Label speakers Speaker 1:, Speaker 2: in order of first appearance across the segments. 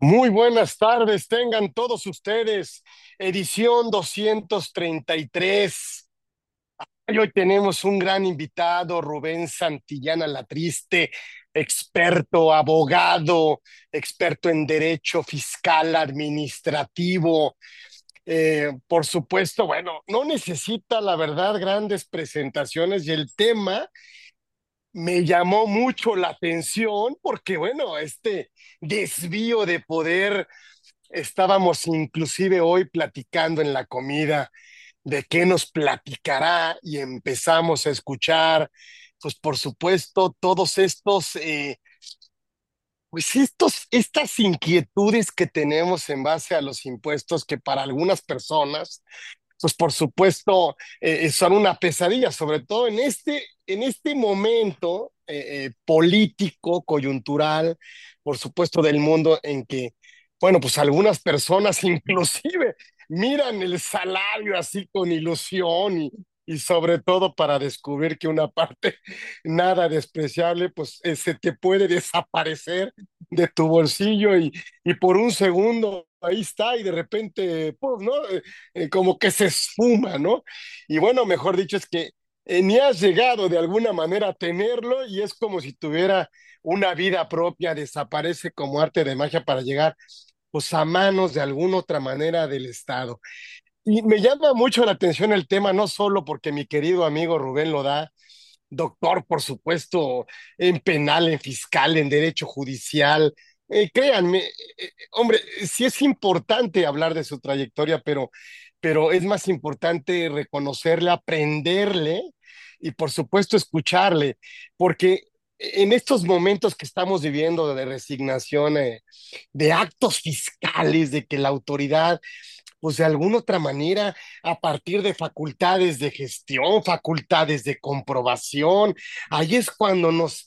Speaker 1: Muy buenas tardes, tengan todos ustedes. Edición 233. Y hoy tenemos un gran invitado, Rubén Santillana Latriste, experto, abogado, experto en derecho fiscal administrativo. Por supuesto, bueno, no necesita, la verdad, grandes presentaciones y el tema me llamó mucho la atención porque, bueno, este desvío de poder. Estábamos inclusive hoy platicando en la comida de qué nos platicará y empezamos a escuchar, pues por supuesto, todos estos, estas inquietudes que tenemos en base a los impuestos que para algunas personas, pues por supuesto, son una pesadilla, sobre todo en este momento político, coyuntural, por supuesto, del mundo en que, bueno, pues algunas personas inclusive miran el salario así con ilusión y sobre todo para descubrir que una parte nada despreciable, pues se te puede desaparecer de tu bolsillo y por un segundo ahí está y de repente, pues, ¿no? Como que se esfuma, ¿no? Y bueno, mejor dicho, es que ni has llegado de alguna manera a tenerlo y es como si tuviera una vida propia, desaparece como arte de magia para llegar pues a manos de alguna otra manera del Estado. Y me llama mucho la atención el tema, no solo porque mi querido amigo Rubén lo da, doctor, por supuesto, en penal, en fiscal, en derecho judicial. Créanme, hombre, sí es importante hablar de su trayectoria, pero es más importante reconocerle, aprenderle y, por supuesto, escucharle, porque en estos momentos que estamos viviendo de resignación, de actos fiscales, de que la autoridad pues de alguna otra manera, a partir de facultades de gestión, facultades de comprobación, ahí es cuando nos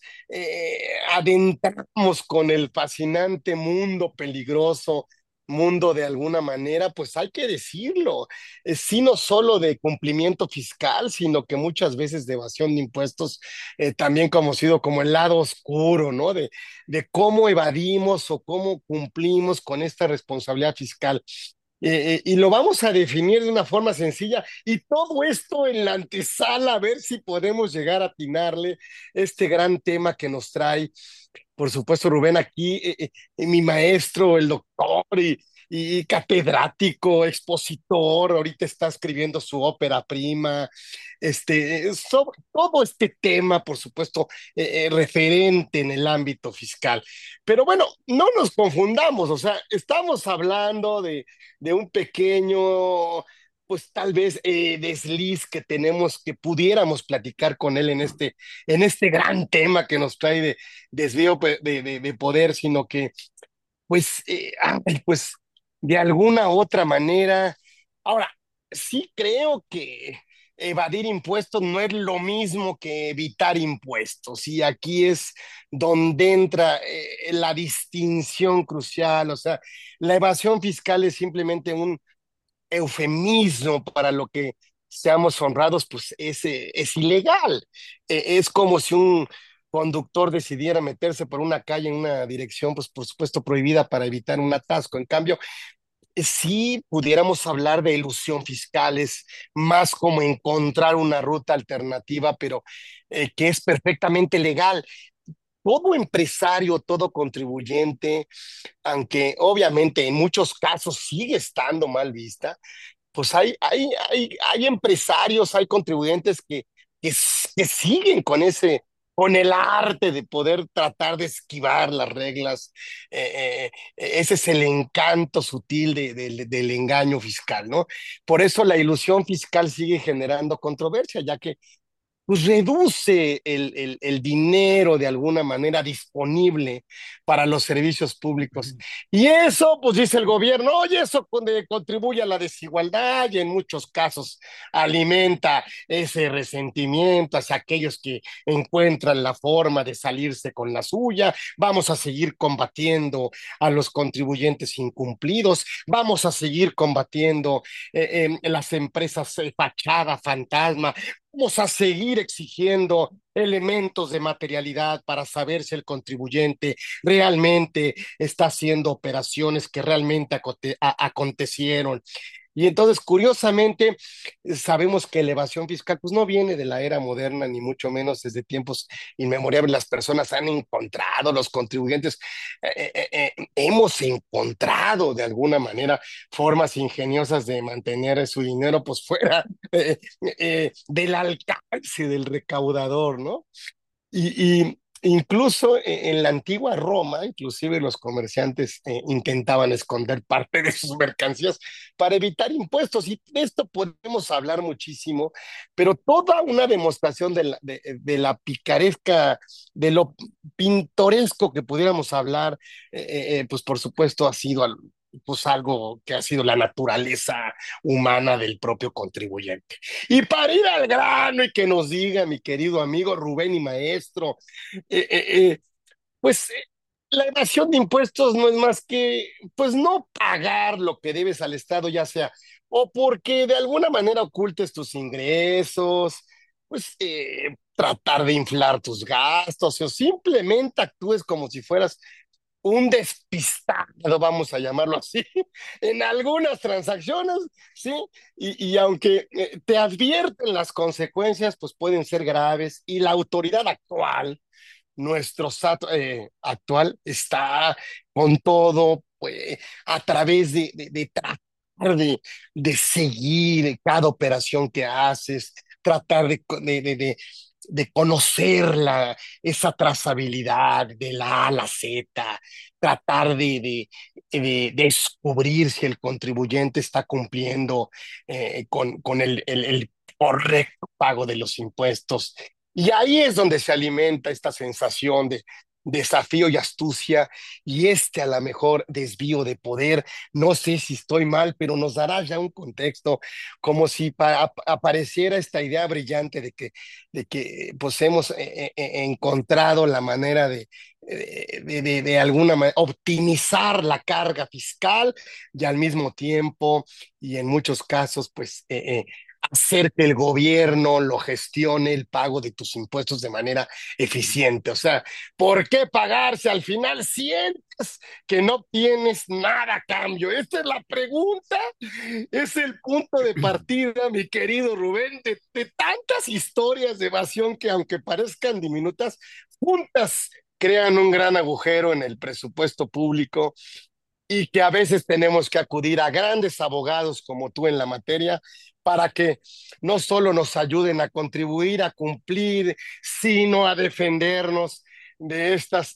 Speaker 1: adentramos con el fascinante mundo peligroso, mundo de alguna manera, pues hay que decirlo, sí no solo de cumplimiento fiscal, sino que muchas veces de evasión de impuestos, también conocido como el lado oscuro, ¿no? De cómo evadimos o cómo cumplimos con esta responsabilidad fiscal. Y lo vamos a definir de una forma sencilla y todo esto en la antesala, a ver si podemos llegar a atinarle este gran tema que nos trae, por supuesto, Rubén, aquí, mi maestro, el doctor y catedrático, expositor, ahorita está escribiendo su ópera prima, sobre todo este tema, por supuesto, referente en el ámbito fiscal. Pero bueno, no nos confundamos, o sea, estamos hablando de un pequeño, pues tal vez desliz que tenemos, que pudiéramos platicar con él en este gran tema que nos trae de desvío de poder, sino que, pues, ay, pues, de alguna otra manera, ahora, sí creo que evadir impuestos no es lo mismo que evitar impuestos, y aquí es donde entra la distinción crucial, o sea, la evasión fiscal es simplemente un eufemismo para lo que, seamos honrados, pues es ilegal. Es como si un conductor decidiera meterse por una calle en una dirección, pues por supuesto prohibida para evitar un atasco. En cambio, sí pudiéramos hablar de ilusión fiscal, es más como encontrar una ruta alternativa, pero que es perfectamente legal. Todo empresario, todo contribuyente, aunque obviamente en muchos casos sigue estando mal vista, pues hay empresarios, hay contribuyentes que siguen con con el arte de poder tratar de esquivar las reglas. Ese es el encanto sutil del engaño fiscal, ¿no? Por eso la ilusión fiscal sigue generando controversia, ya que pues reduce el dinero de alguna manera disponible para los servicios públicos. Y eso, pues dice el gobierno, oye, eso contribuye a la desigualdad y en muchos casos alimenta ese resentimiento hacia aquellos que encuentran la forma de salirse con la suya. Vamos a seguir combatiendo a los contribuyentes incumplidos, vamos a seguir combatiendo las empresas fachada, fantasma, vamos a seguir exigiendo elementos de materialidad para saber si el contribuyente realmente está haciendo operaciones que realmente acontecieron. Y entonces, curiosamente, sabemos que la evasión fiscal pues no viene de la era moderna, ni mucho menos desde tiempos inmemorables. Las personas han encontrado, los contribuyentes hemos encontrado de alguna manera formas ingeniosas de mantener su dinero pues fuera del alcance del recaudador, ¿no? Y incluso en la antigua Roma, inclusive los comerciantes intentaban esconder parte de sus mercancías para evitar impuestos. Y de esto podemos hablar muchísimo, pero toda una demostración de la picaresca, de lo pintoresco que pudiéramos hablar, pues por supuesto ha sido pues algo que ha sido la naturaleza humana del propio contribuyente. Y para ir al grano y que nos diga mi querido amigo Rubén y maestro, eh, eh, eh, pues la evasión de impuestos no es más que, pues no pagar lo que debes al Estado, ya sea o porque de alguna manera ocultes tus ingresos, pues tratar de inflar tus gastos o simplemente actúes como si fueras un despistado, vamos a llamarlo así, en algunas transacciones, ¿sí? Y aunque te advierten las consecuencias, pues pueden ser graves y la autoridad actual, nuestro SAT actual, está con todo, pues, a través de tratar de seguir cada operación que haces, tratar de conocer esa trazabilidad de la A a la Z, tratar de descubrir si el contribuyente está cumpliendo con el correcto pago de los impuestos. Y ahí es donde se alimenta esta sensación de desafío y astucia y a lo mejor desvío de poder. No sé si estoy mal, pero nos dará ya un contexto como si apareciera esta idea brillante de que pues hemos encontrado la manera de alguna manera optimizar la carga fiscal y al mismo tiempo y en muchos casos pues hacer que el gobierno lo gestione el pago de tus impuestos de manera eficiente. O sea, ¿por qué pagarse al final sientes que no tienes nada a cambio? Esta es la pregunta, es el punto de partida, mi querido Rubén, de tantas historias de evasión que aunque parezcan diminutas, juntas crean un gran agujero en el presupuesto público y que a veces tenemos que acudir a grandes abogados como tú en la materia para que no solo nos ayuden a contribuir a cumplir, sino a defendernos de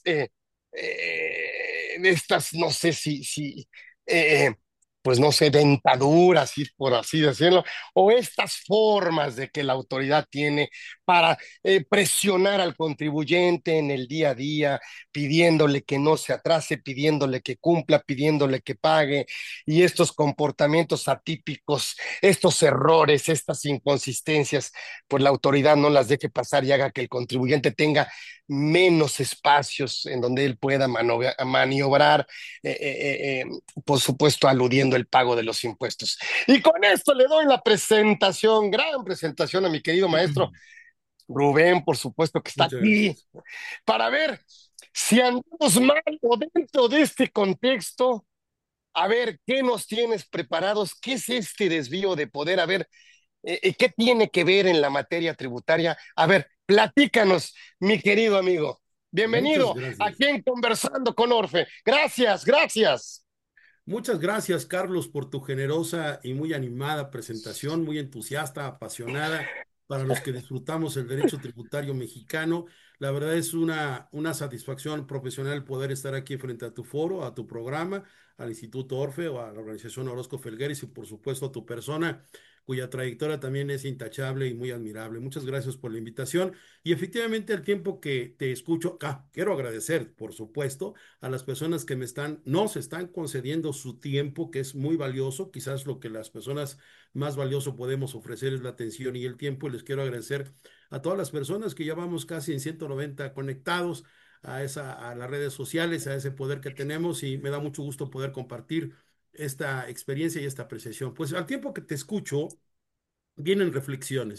Speaker 1: estas no sé si eh, pues no sé, dentaduras, por así decirlo, o estas formas de que la autoridad tiene para presionar al contribuyente en el día a día, pidiéndole que no se atrase, pidiéndole que cumpla, pidiéndole que pague, y estos comportamientos atípicos, estos errores, estas inconsistencias, pues la autoridad no las deje pasar y haga que el contribuyente tenga menos espacios en donde él pueda maniobrar, por supuesto, aludiendo el pago de los impuestos. Y con esto le doy la presentación, gran presentación a mi querido maestro Rubén, por supuesto que está
Speaker 2: Muchas
Speaker 1: aquí,
Speaker 2: gracias.
Speaker 1: para ver si andamos mal o dentro de este contexto. A ver, ¿qué nos tienes preparados? ¿Qué es este desvío de poder? A ver, ¿qué tiene que ver en la materia tributaria? A ver, platícanos, mi querido amigo.
Speaker 2: Muchas
Speaker 1: Bienvenido
Speaker 2: gracias.
Speaker 1: aquí en Conversando con Orfe. Gracias, gracias.
Speaker 2: Muchas gracias, Carlos, por tu generosa y muy animada presentación, muy entusiasta, apasionada, para los que disfrutamos el derecho tributario mexicano. La verdad es una satisfacción profesional poder estar aquí frente a tu foro, a tu programa, al Instituto Orfe o a la organización Orozco Felgueres y por supuesto a tu persona, cuya trayectoria también es intachable y muy admirable. Muchas gracias por la invitación y efectivamente el tiempo que te escucho, quiero agradecer, por supuesto, a las personas que nos están concediendo su tiempo, que es muy valioso. Quizás lo que las personas más valioso podemos ofrecer es la atención y el tiempo. Y les quiero agradecer a todas las personas que ya vamos casi en 190 conectados a las redes sociales, a ese poder que tenemos y me da mucho gusto poder compartir esta experiencia y esta apreciación. Pues al tiempo que te escucho, vienen reflexiones.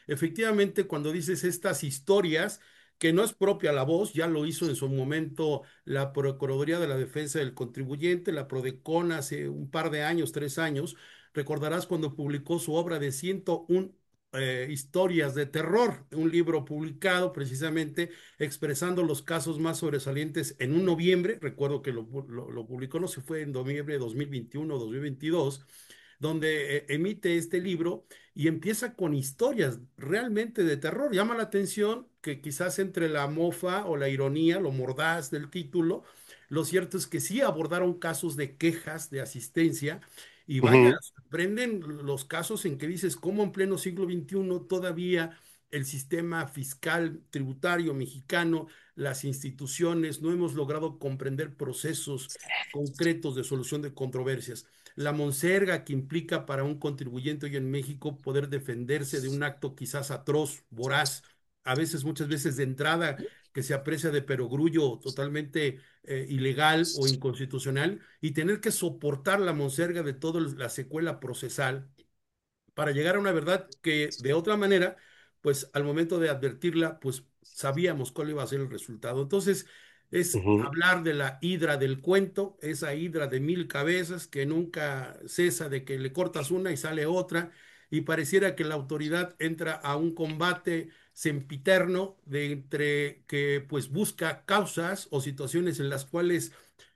Speaker 2: efectivamente cuando dices estas historias, que no es propia la voz, ya lo hizo en su momento la Procuraduría de la Defensa del Contribuyente, la Prodecon hace un par de años, 3 años, recordarás cuando publicó su obra de 101 historias de terror, un libro publicado precisamente expresando los casos más sobresalientes en un noviembre, recuerdo que lo publicó, no sé, fue en noviembre de 2021 o 2022, donde emite este libro y empieza con historias realmente de terror. Llama la atención que quizás entre la mofa o la ironía, lo mordaz del título, lo cierto es que sí abordaron casos de quejas de asistencia y vaya,
Speaker 1: Ujú,
Speaker 2: sorprenden los casos en que dices cómo en pleno siglo XXI todavía el sistema fiscal tributario mexicano, las instituciones, no hemos logrado comprender procesos concretos de solución de controversias. La monserga que implica para un contribuyente hoy en México poder defenderse de un acto quizás atroz, voraz, a veces, muchas veces de entrada que se aprecia de perogrullo totalmente ilegal o inconstitucional y tener que soportar la monserga de toda la secuela procesal para llegar a una verdad que de otra manera, pues al momento de advertirla, pues sabíamos cuál iba a ser el resultado. Entonces, es
Speaker 1: ujú,
Speaker 2: hablar de la hidra del cuento, esa hidra de 1000 cabezas que nunca cesa de que le cortas una y sale otra, y pareciera que la autoridad entra a un combate sempiterno de entre que pues busca causas o situaciones en las cuales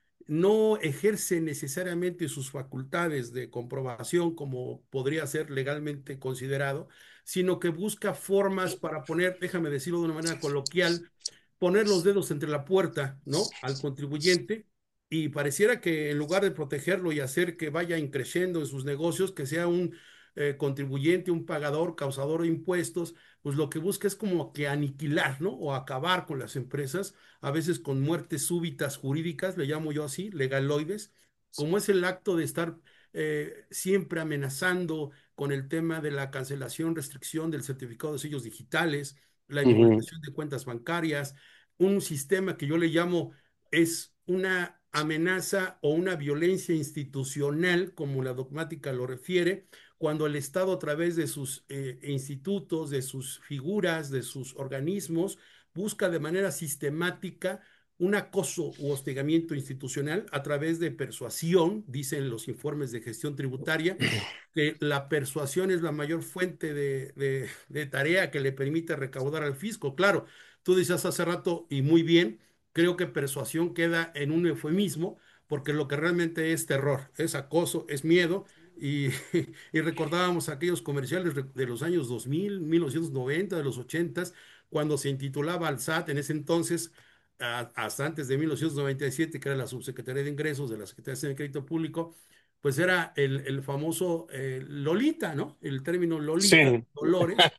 Speaker 2: no ejerce necesariamente sus facultades de comprobación como podría ser legalmente considerado, sino que busca formas para poner, déjame decirlo de una manera coloquial, poner los dedos entre la puerta, ¿no? Al contribuyente y pareciera que en lugar de protegerlo y hacer que vaya increciendo en sus negocios, que sea un contribuyente, un pagador, causador de impuestos, pues lo que busca es como que aniquilar, ¿no? O acabar con las empresas a veces con muertes súbitas jurídicas, le llamo yo así, legaloides, como es el acto de estar siempre amenazando con el tema de la cancelación, restricción del certificado de sellos digitales, la
Speaker 1: ujú,
Speaker 2: inmovilización de cuentas bancarias, un sistema que yo le llamo es una amenaza o una violencia institucional, como la dogmática lo refiere, cuando el Estado a través de sus institutos, de sus figuras, de sus organismos, busca de manera sistemática un acoso u hostigamiento institucional a través de persuasión, dicen los informes de gestión tributaria, que la persuasión es la mayor fuente de tarea que le permite recaudar al fisco. Claro, tú dices hace rato y muy bien, creo que persuasión queda en un eufemismo, porque lo que realmente es terror, es acoso, es miedo. Y, y recordábamos aquellos comerciales de los años 2000, 1990, de los 80, cuando se intitulaba al SAT en ese entonces, hasta antes de 1997, que era la subsecretaría de Ingresos de la Secretaría de Crédito Público, pues era el famoso Lolita, ¿no? El término Lolita,
Speaker 1: sí,
Speaker 2: Dolores,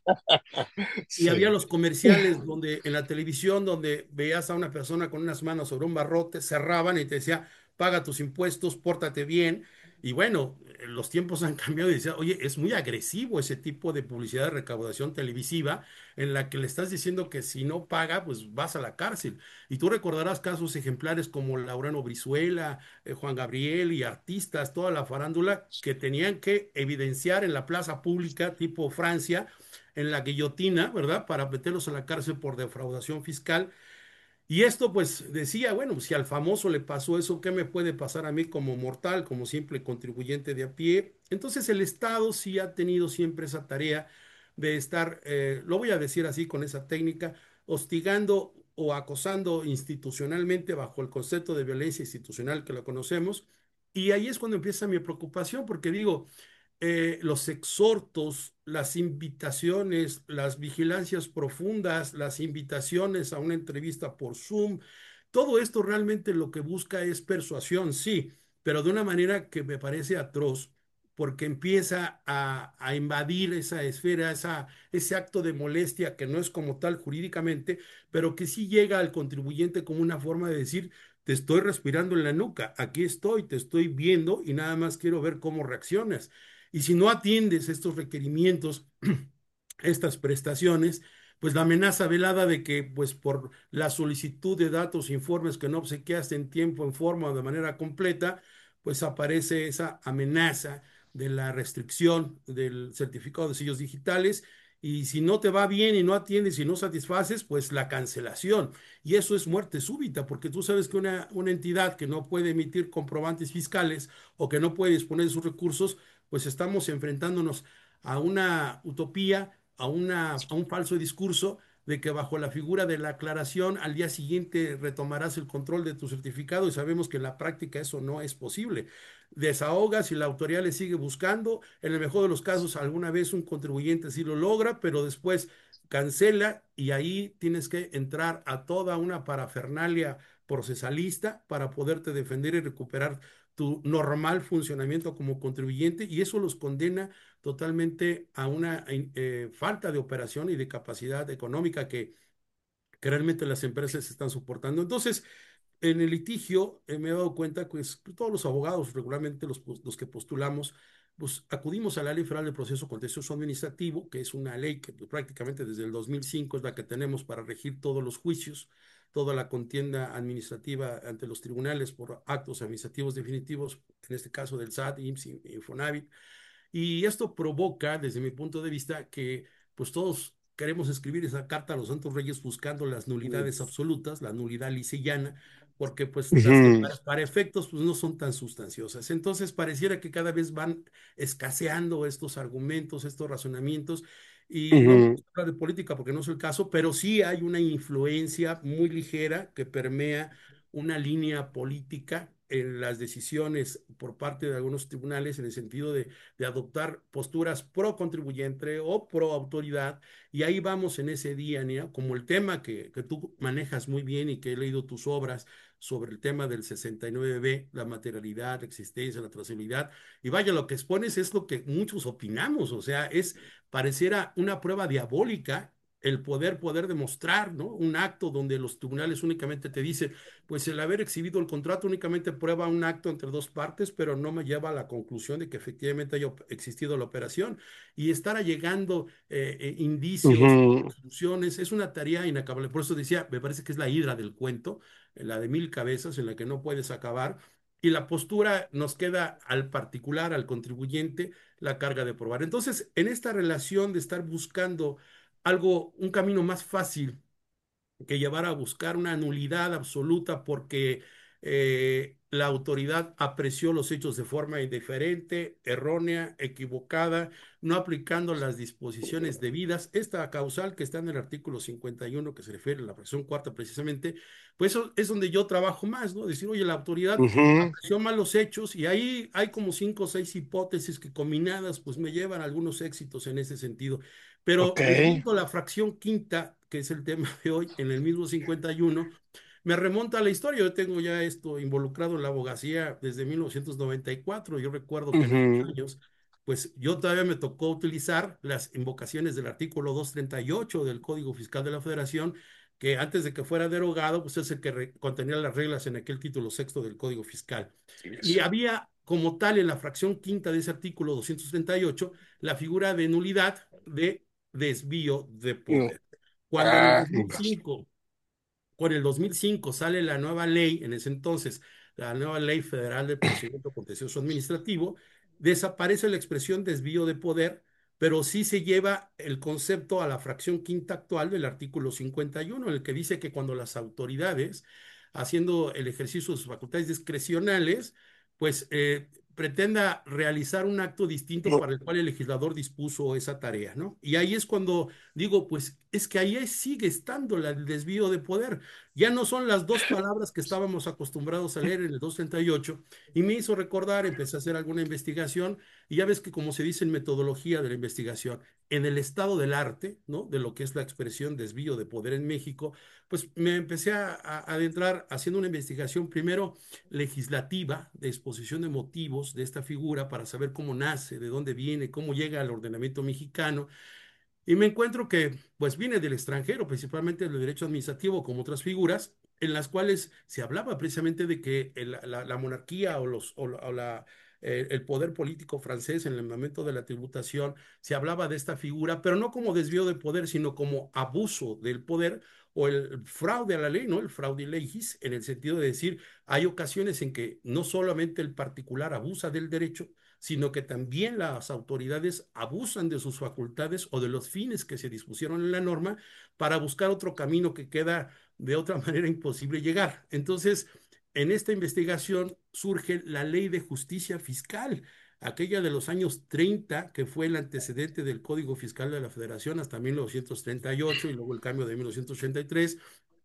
Speaker 2: y había
Speaker 1: sí.
Speaker 2: los comerciales donde en la televisión donde veías a una persona con unas manos sobre un barrote, cerraban y te decía, paga tus impuestos, pórtate bien. Y bueno, los tiempos han cambiado y decía, oye, es muy agresivo ese tipo de publicidad de recaudación televisiva en la que le estás diciendo que si no paga, pues vas a la cárcel. Y tú recordarás casos ejemplares como Laureano Brizuela, Juan Gabriel y artistas, toda la farándula que tenían que evidenciar en la plaza pública tipo Francia en la guillotina, ¿verdad? Para meterlos a la cárcel por defraudación fiscal. Y esto pues decía, bueno, si al famoso le pasó eso, ¿qué me puede pasar a mí como mortal, como simple contribuyente de a pie? Entonces el Estado sí ha tenido siempre esa tarea de estar, lo voy a decir así con esa técnica, hostigando o acosando institucionalmente bajo el concepto de violencia institucional que lo conocemos. Y ahí es cuando empieza mi preocupación, porque digo, los exhortos, las invitaciones, las vigilancias profundas, las invitaciones a una entrevista por Zoom, todo esto realmente lo que busca es persuasión, sí, pero de una manera que me parece atroz, porque empieza a invadir esa esfera, ese acto de molestia que no es como tal jurídicamente, pero que sí llega al contribuyente como una forma de decir, te estoy respirando en la nuca, aquí estoy, te estoy viendo y nada más quiero ver cómo reaccionas. Y si no atiendes estos requerimientos, estas prestaciones, pues la amenaza velada de que, pues por la solicitud de datos, informes que no obsequiaste en tiempo, en forma o de manera completa, pues aparece esa amenaza de la restricción del certificado de sellos digitales y si no te va bien y no atiendes y no satisfaces, pues la cancelación. Y eso es muerte súbita, porque tú sabes que una entidad que no puede emitir comprobantes fiscales o que no puede disponer de sus recursos, pues estamos enfrentándonos a una utopía, a un falso discurso de que bajo la figura de la aclaración al día siguiente retomarás el control de tu certificado y sabemos que en la práctica eso no es posible. Desahogas y la autoridad le sigue buscando. En el mejor de los casos, alguna vez un contribuyente sí lo logra, pero después cancela y ahí tienes que entrar a toda una parafernalia procesalista para poderte defender y recuperar tu normal funcionamiento como contribuyente y eso los condena totalmente a una falta de operación y de capacidad económica que realmente las empresas están soportando. Entonces, en el litigio me he dado cuenta pues, que todos los abogados, regularmente los que postulamos, pues acudimos a la Ley Federal del Proceso Contencioso Administrativo, que es una ley que pues, prácticamente desde el 2005 es la que tenemos para regir todos los juicios, toda la contienda administrativa ante los tribunales por actos administrativos definitivos, en este caso del SAT, IMSS, Infonavit, y esto provoca, desde mi punto de vista, que pues todos queremos escribir esa carta a los Santos Reyes buscando las nulidades absolutas, la nulidad lisa y llana, porque pues las que
Speaker 1: Ujú,
Speaker 2: para efectos pues no son tan sustanciosas. Entonces pareciera que cada vez van escaseando estos argumentos, estos razonamientos, y no me
Speaker 1: ujú,
Speaker 2: gusta hablar de política porque no es el caso, pero sí hay una influencia muy ligera que permea una línea política en las decisiones por parte de algunos tribunales en el sentido de adoptar posturas pro contribuyente o pro autoridad. Y ahí vamos en ese día, Nia, como el tema que tú manejas muy bien y que he leído tus obras sobre el tema del 69B, la materialidad, la existencia, la trazabilidad. Y vaya, lo que expones es lo que muchos opinamos, o sea, pareciera una prueba diabólica el poder demostrar, ¿no? Un acto donde los tribunales únicamente te dicen, pues el haber exhibido el contrato únicamente prueba un acto entre dos partes, pero no me lleva a la conclusión de que efectivamente haya existido la operación. Y estar allegando indicios,
Speaker 1: ujú.
Speaker 2: conclusiones, es una tarea inacabable. Por eso decía, me parece que es la hidra del cuento, la de mil cabezas, en la que no puedes acabar. Y la postura nos queda al particular, al contribuyente, la carga de probar. Entonces, en esta relación de estar buscando algo, un camino más fácil que llevar a buscar una nulidad absoluta porque la autoridad apreció los hechos de forma indiferente, errónea, equivocada, no aplicando las disposiciones debidas. Esta causal que está en el artículo 51 que se refiere a la fracción cuarta precisamente, pues eso es donde yo trabajo más, ¿no? Decir, oye, la autoridad
Speaker 1: Ujú.
Speaker 2: apreció mal los hechos y ahí hay como cinco o seis hipótesis que combinadas pues me llevan a algunos éxitos en ese sentido.
Speaker 1: Ok.
Speaker 2: Pero leyendo la fracción quinta, que es el tema de hoy, en el mismo 51, me remonta a la historia. Yo tengo ya esto involucrado en la abogacía desde 1994. Yo recuerdo que en esos
Speaker 1: Ujú.
Speaker 2: años, pues yo todavía me tocó utilizar las invocaciones del artículo 238 del Código Fiscal de la Federación, que antes de que fuera derogado, pues es el que contenía las reglas en aquel título sexto del Código Fiscal. Y había como tal en la fracción quinta de ese artículo 238 la figura de nulidad de desvío de
Speaker 1: No.
Speaker 2: poder. Cuando en el
Speaker 1: Ah,
Speaker 2: 2005, con el 2005 sale la nueva ley, en ese entonces, la nueva ley federal de procedimiento contencioso administrativo, desaparece la expresión desvío de poder, pero sí se lleva el concepto a la fracción quinta actual del artículo 51, en el que dice que cuando las autoridades, haciendo el ejercicio de sus facultades discrecionales, pues pretenda realizar un acto distinto
Speaker 1: no.
Speaker 2: para el cual el legislador dispuso esa tarea, ¿no? Y ahí es cuando digo, pues es que ahí sigue estando el desvío de poder. Ya no son las dos palabras que estábamos acostumbrados a leer en el 238 y me hizo recordar, empecé a hacer alguna investigación y ya ves que como se dice en metodología de la investigación, en el estado del arte, ¿no? De lo que es la expresión desvío de poder en México, pues me empecé a adentrar haciendo una investigación primero legislativa de exposición de motivos de esta figura para saber cómo nace, de dónde viene, cómo llega al ordenamiento mexicano y me encuentro que, pues, viene del extranjero, principalmente del derecho administrativo, como otras figuras, en las cuales se hablaba precisamente de que la monarquía o el poder político francés en el momento de la tributación, se hablaba de esta figura, pero no como desvío de poder, sino como abuso del poder o el fraude a la ley, ¿no? El fraude legis, en el sentido de decir, hay ocasiones en que no solamente el particular abusa del derecho, sino que también las autoridades abusan de sus facultades o de los fines que se dispusieron en la norma para buscar otro camino que queda de otra manera imposible llegar. Entonces, en esta investigación surge la ley de justicia fiscal, aquella de los años 30, que fue el antecedente del Código Fiscal de la Federación hasta 1938 y luego el cambio de 1983.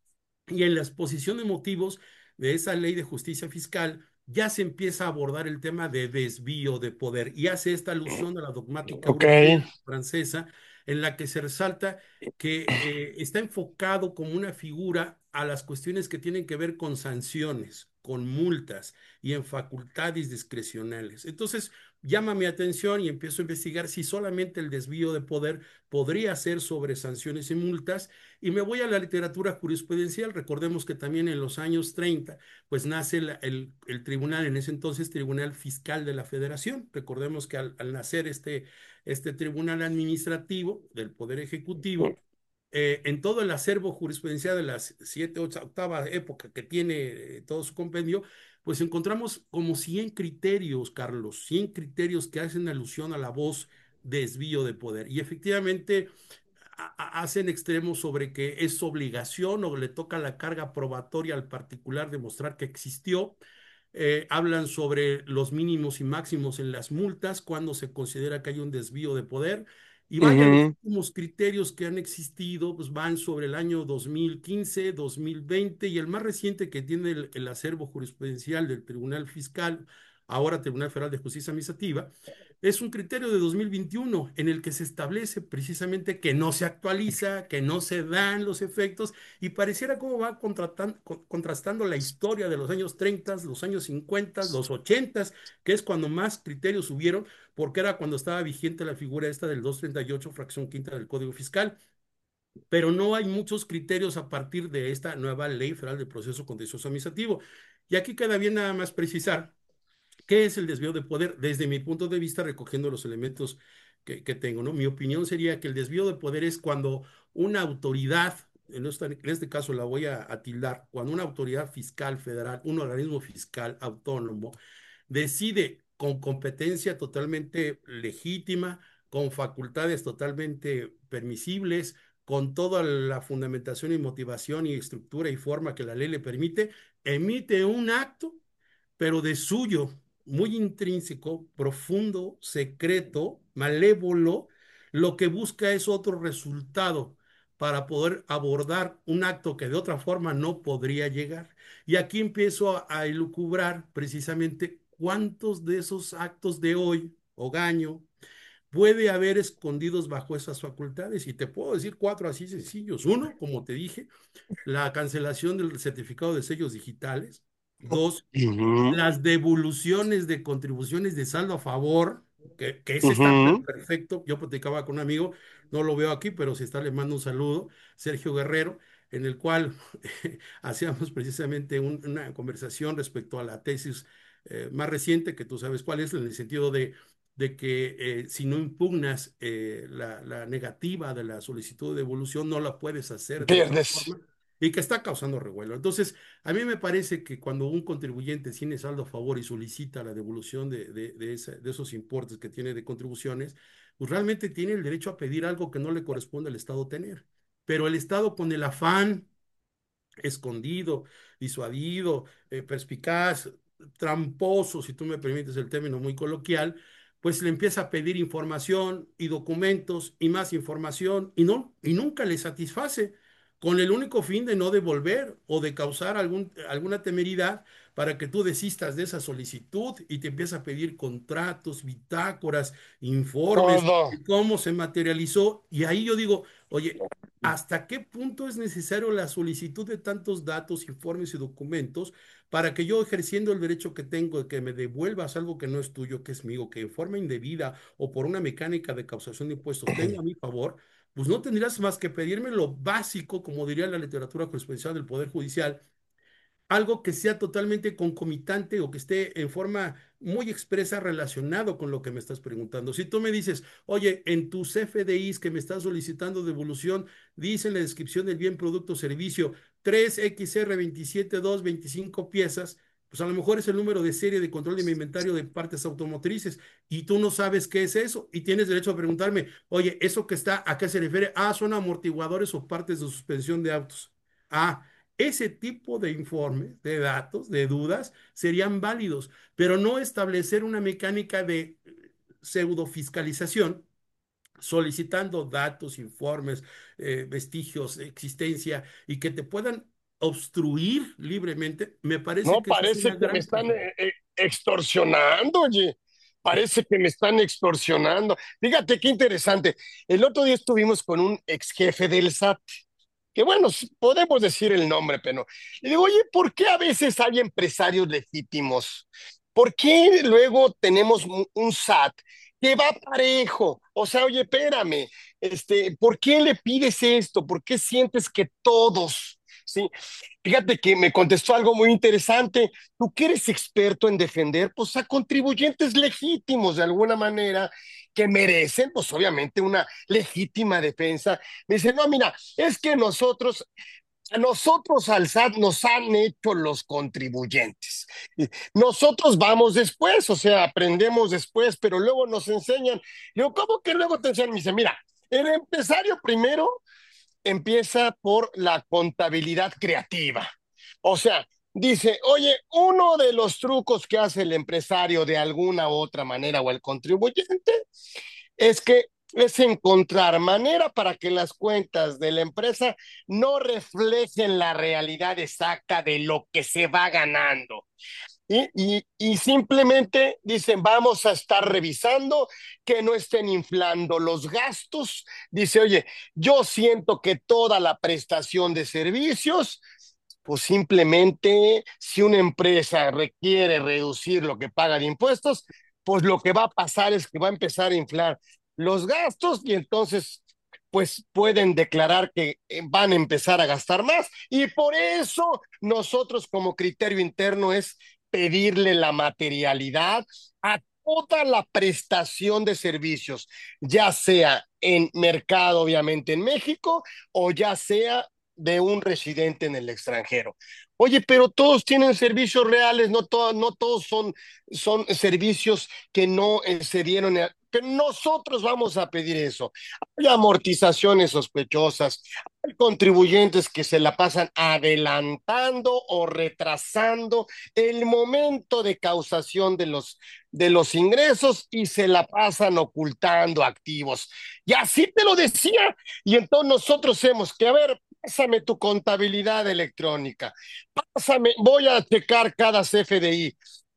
Speaker 2: Y en la exposición de motivos de esa ley de justicia fiscal ya se empieza a abordar el tema de desvío de poder y hace esta alusión a la dogmática
Speaker 1: Ok.
Speaker 2: europea, francesa, en la que se resalta que está enfocado como una figura a las cuestiones que tienen que ver con sanciones, con multas y en facultades discrecionales. Entonces, llama mi atención y empiezo a investigar si solamente el desvío de poder podría ser sobre sanciones y multas y me voy a la literatura jurisprudencial. Recordemos que también en los años 30, pues nace el tribunal, en ese entonces Tribunal Fiscal de la Federación. Recordemos que al nacer este tribunal administrativo del Poder Ejecutivo, en todo el acervo jurisprudencial de las 8, época que tiene todo su compendio, pues encontramos como 100 criterios, Carlos, 100 criterios que hacen alusión a la voz desvío de poder. Y efectivamente hacen extremos sobre que es obligación o le toca la carga probatoria al particular demostrar que existió. Hablan sobre los mínimos y máximos en las multas cuando se considera que hay un desvío de poder. Y vaya, los
Speaker 1: Ujú,
Speaker 2: últimos criterios que han existido pues van sobre el año 2015, 2020 y el más reciente que tiene el acervo jurisprudencial del Tribunal Fiscal, ahora Tribunal Federal de Justicia Administrativa, es un criterio de 2021 en el que se establece precisamente que no se actualiza, que no se dan los efectos y pareciera como va contrastando la historia de los años 30, los años 50, los 80, que es cuando más criterios hubieron, porque era cuando estaba vigente la figura esta del 238, fracción quinta del Código Fiscal, pero no hay muchos criterios a partir de esta nueva Ley Federal de Proceso Contencioso Administrativo. Y aquí queda bien nada más precisar ¿qué es el desvío de poder? Desde mi punto de vista, recogiendo los elementos que tengo, ¿no? Mi opinión sería que el desvío de poder es cuando una autoridad, en este caso la voy a tildar, cuando una autoridad fiscal federal, un organismo fiscal autónomo, decide con competencia totalmente legítima, con facultades totalmente permisibles, con toda la fundamentación y motivación y estructura y forma que la ley le permite, emite un acto pero de suyo, muy intrínseco, profundo, secreto, malévolo, lo que busca es otro resultado para poder abordar un acto que de otra forma no podría llegar. Y aquí empiezo a elucubrar precisamente cuántos de esos actos de hoy, Ogaño, puede haber escondidos bajo esas facultades. Y te puedo decir cuatro así sencillos. Uno, como te dije, la cancelación del certificado de sellos digitales. Dos,
Speaker 1: ujú,
Speaker 2: las devoluciones de contribuciones de saldo a favor, que ese está
Speaker 1: ujú.
Speaker 2: perfecto. Yo platicaba con un amigo, no lo veo aquí, pero si está, le mando un saludo, Sergio Guerrero, en el cual hacíamos precisamente una conversación respecto a la tesis más reciente, que tú sabes cuál es, en el sentido de que si no impugnas la negativa de la solicitud de devolución, no la puedes hacer de otra
Speaker 1: Pierdes.
Speaker 2: forma y que está causando revuelo. Entonces, a mí me parece que cuando un contribuyente tiene saldo a favor y solicita la devolución de esos importes que tiene de contribuciones, pues realmente tiene el derecho a pedir algo que no le corresponde al Estado tener. Pero el Estado con el afán escondido, disuadido, perspicaz, tramposo, si tú me permites el término muy coloquial, pues le empieza a pedir información y documentos y más información y no, y nunca le satisface con el único fin de no devolver o de causar alguna temeridad para que tú desistas de esa solicitud y te empieza a pedir contratos, bitácoras, informes,
Speaker 1: Todo.
Speaker 2: de cómo se materializó. Y ahí yo digo, oye, ¿hasta qué punto es necesario la solicitud de tantos datos, informes y documentos para que yo, ejerciendo el derecho que tengo de que me devuelvas algo que no es tuyo, que es mío, que en forma indebida o por una mecánica de causación de impuestos tenga a mi favor, pues no tendrías más que pedirme lo básico, como diría la literatura jurisprudencial del Poder Judicial, algo que sea totalmente concomitante o que esté en forma muy expresa relacionado con lo que me estás preguntando. Si tú me dices, oye, en tus FDIs que me estás solicitando devolución, dice en la descripción del bien, producto, servicio, 3XR27225 piezas, pues a lo mejor es el número de serie de control de mi inventario de partes automotrices y tú no sabes qué es eso y tienes derecho a preguntarme, oye, ¿eso que está, a qué se refiere? Ah, son amortiguadores o partes de suspensión de autos. Ah, ese tipo de informes, de datos, de dudas, serían válidos, pero no establecer una mecánica de pseudo fiscalización solicitando datos, informes, vestigios de existencia y que te puedan obstruir libremente, me parece
Speaker 1: No,
Speaker 2: que eso es
Speaker 1: parece
Speaker 2: una
Speaker 1: que me
Speaker 2: gran
Speaker 1: están
Speaker 2: casualidad.
Speaker 1: extorsionando, oye. Parece que me están extorsionando. Fíjate qué interesante. El otro día estuvimos con un ex jefe del SAT, que bueno, podemos decir el nombre, pero le digo, oye, ¿por qué a veces hay empresarios legítimos? ¿Por qué luego tenemos un SAT que va parejo? O sea, oye, espérame, ¿por qué le pides esto? ¿Por qué sientes que todos, sí? Fíjate que me contestó algo muy interesante. Tú que eres experto en defender, pues a contribuyentes legítimos de alguna manera que merecen, pues obviamente una legítima defensa. Me dice, no, mira, es que a nosotros al SAT nos han hecho los contribuyentes. Nosotros vamos después, o sea, aprendemos después, pero luego nos enseñan. Yo, ¿cómo que luego te enseñan? Me dice, mira, el empresario primero empieza por la contabilidad creativa. O sea, dice, oye, uno de los trucos que hace el empresario de alguna u otra manera o el contribuyente es que es encontrar manera para que las cuentas de la empresa no reflejen la realidad exacta de lo que se va ganando. Y simplemente dicen, vamos a estar revisando que no estén inflando los gastos. Dice, oye, yo siento que toda la prestación de servicios, pues simplemente si una empresa requiere reducir lo que paga de impuestos, pues lo que va a pasar es que va a empezar a inflar los gastos y entonces pues pueden declarar que van a empezar a gastar más y por eso nosotros como criterio interno es pedirle la materialidad a toda la prestación de servicios, ya sea en mercado, obviamente en México, o ya sea de un residente en el extranjero. Oye, pero todos tienen servicios reales, no todos son servicios que no se dieron, pero nosotros vamos a pedir eso. Hay amortizaciones sospechosas, hay contribuyentes que se la pasan adelantando o retrasando el momento de causación de los ingresos y se la pasan ocultando activos. Y así te lo decía. Y entonces nosotros hemos que, a ver, pásame tu contabilidad electrónica, pásame, voy a checar cada CFDI.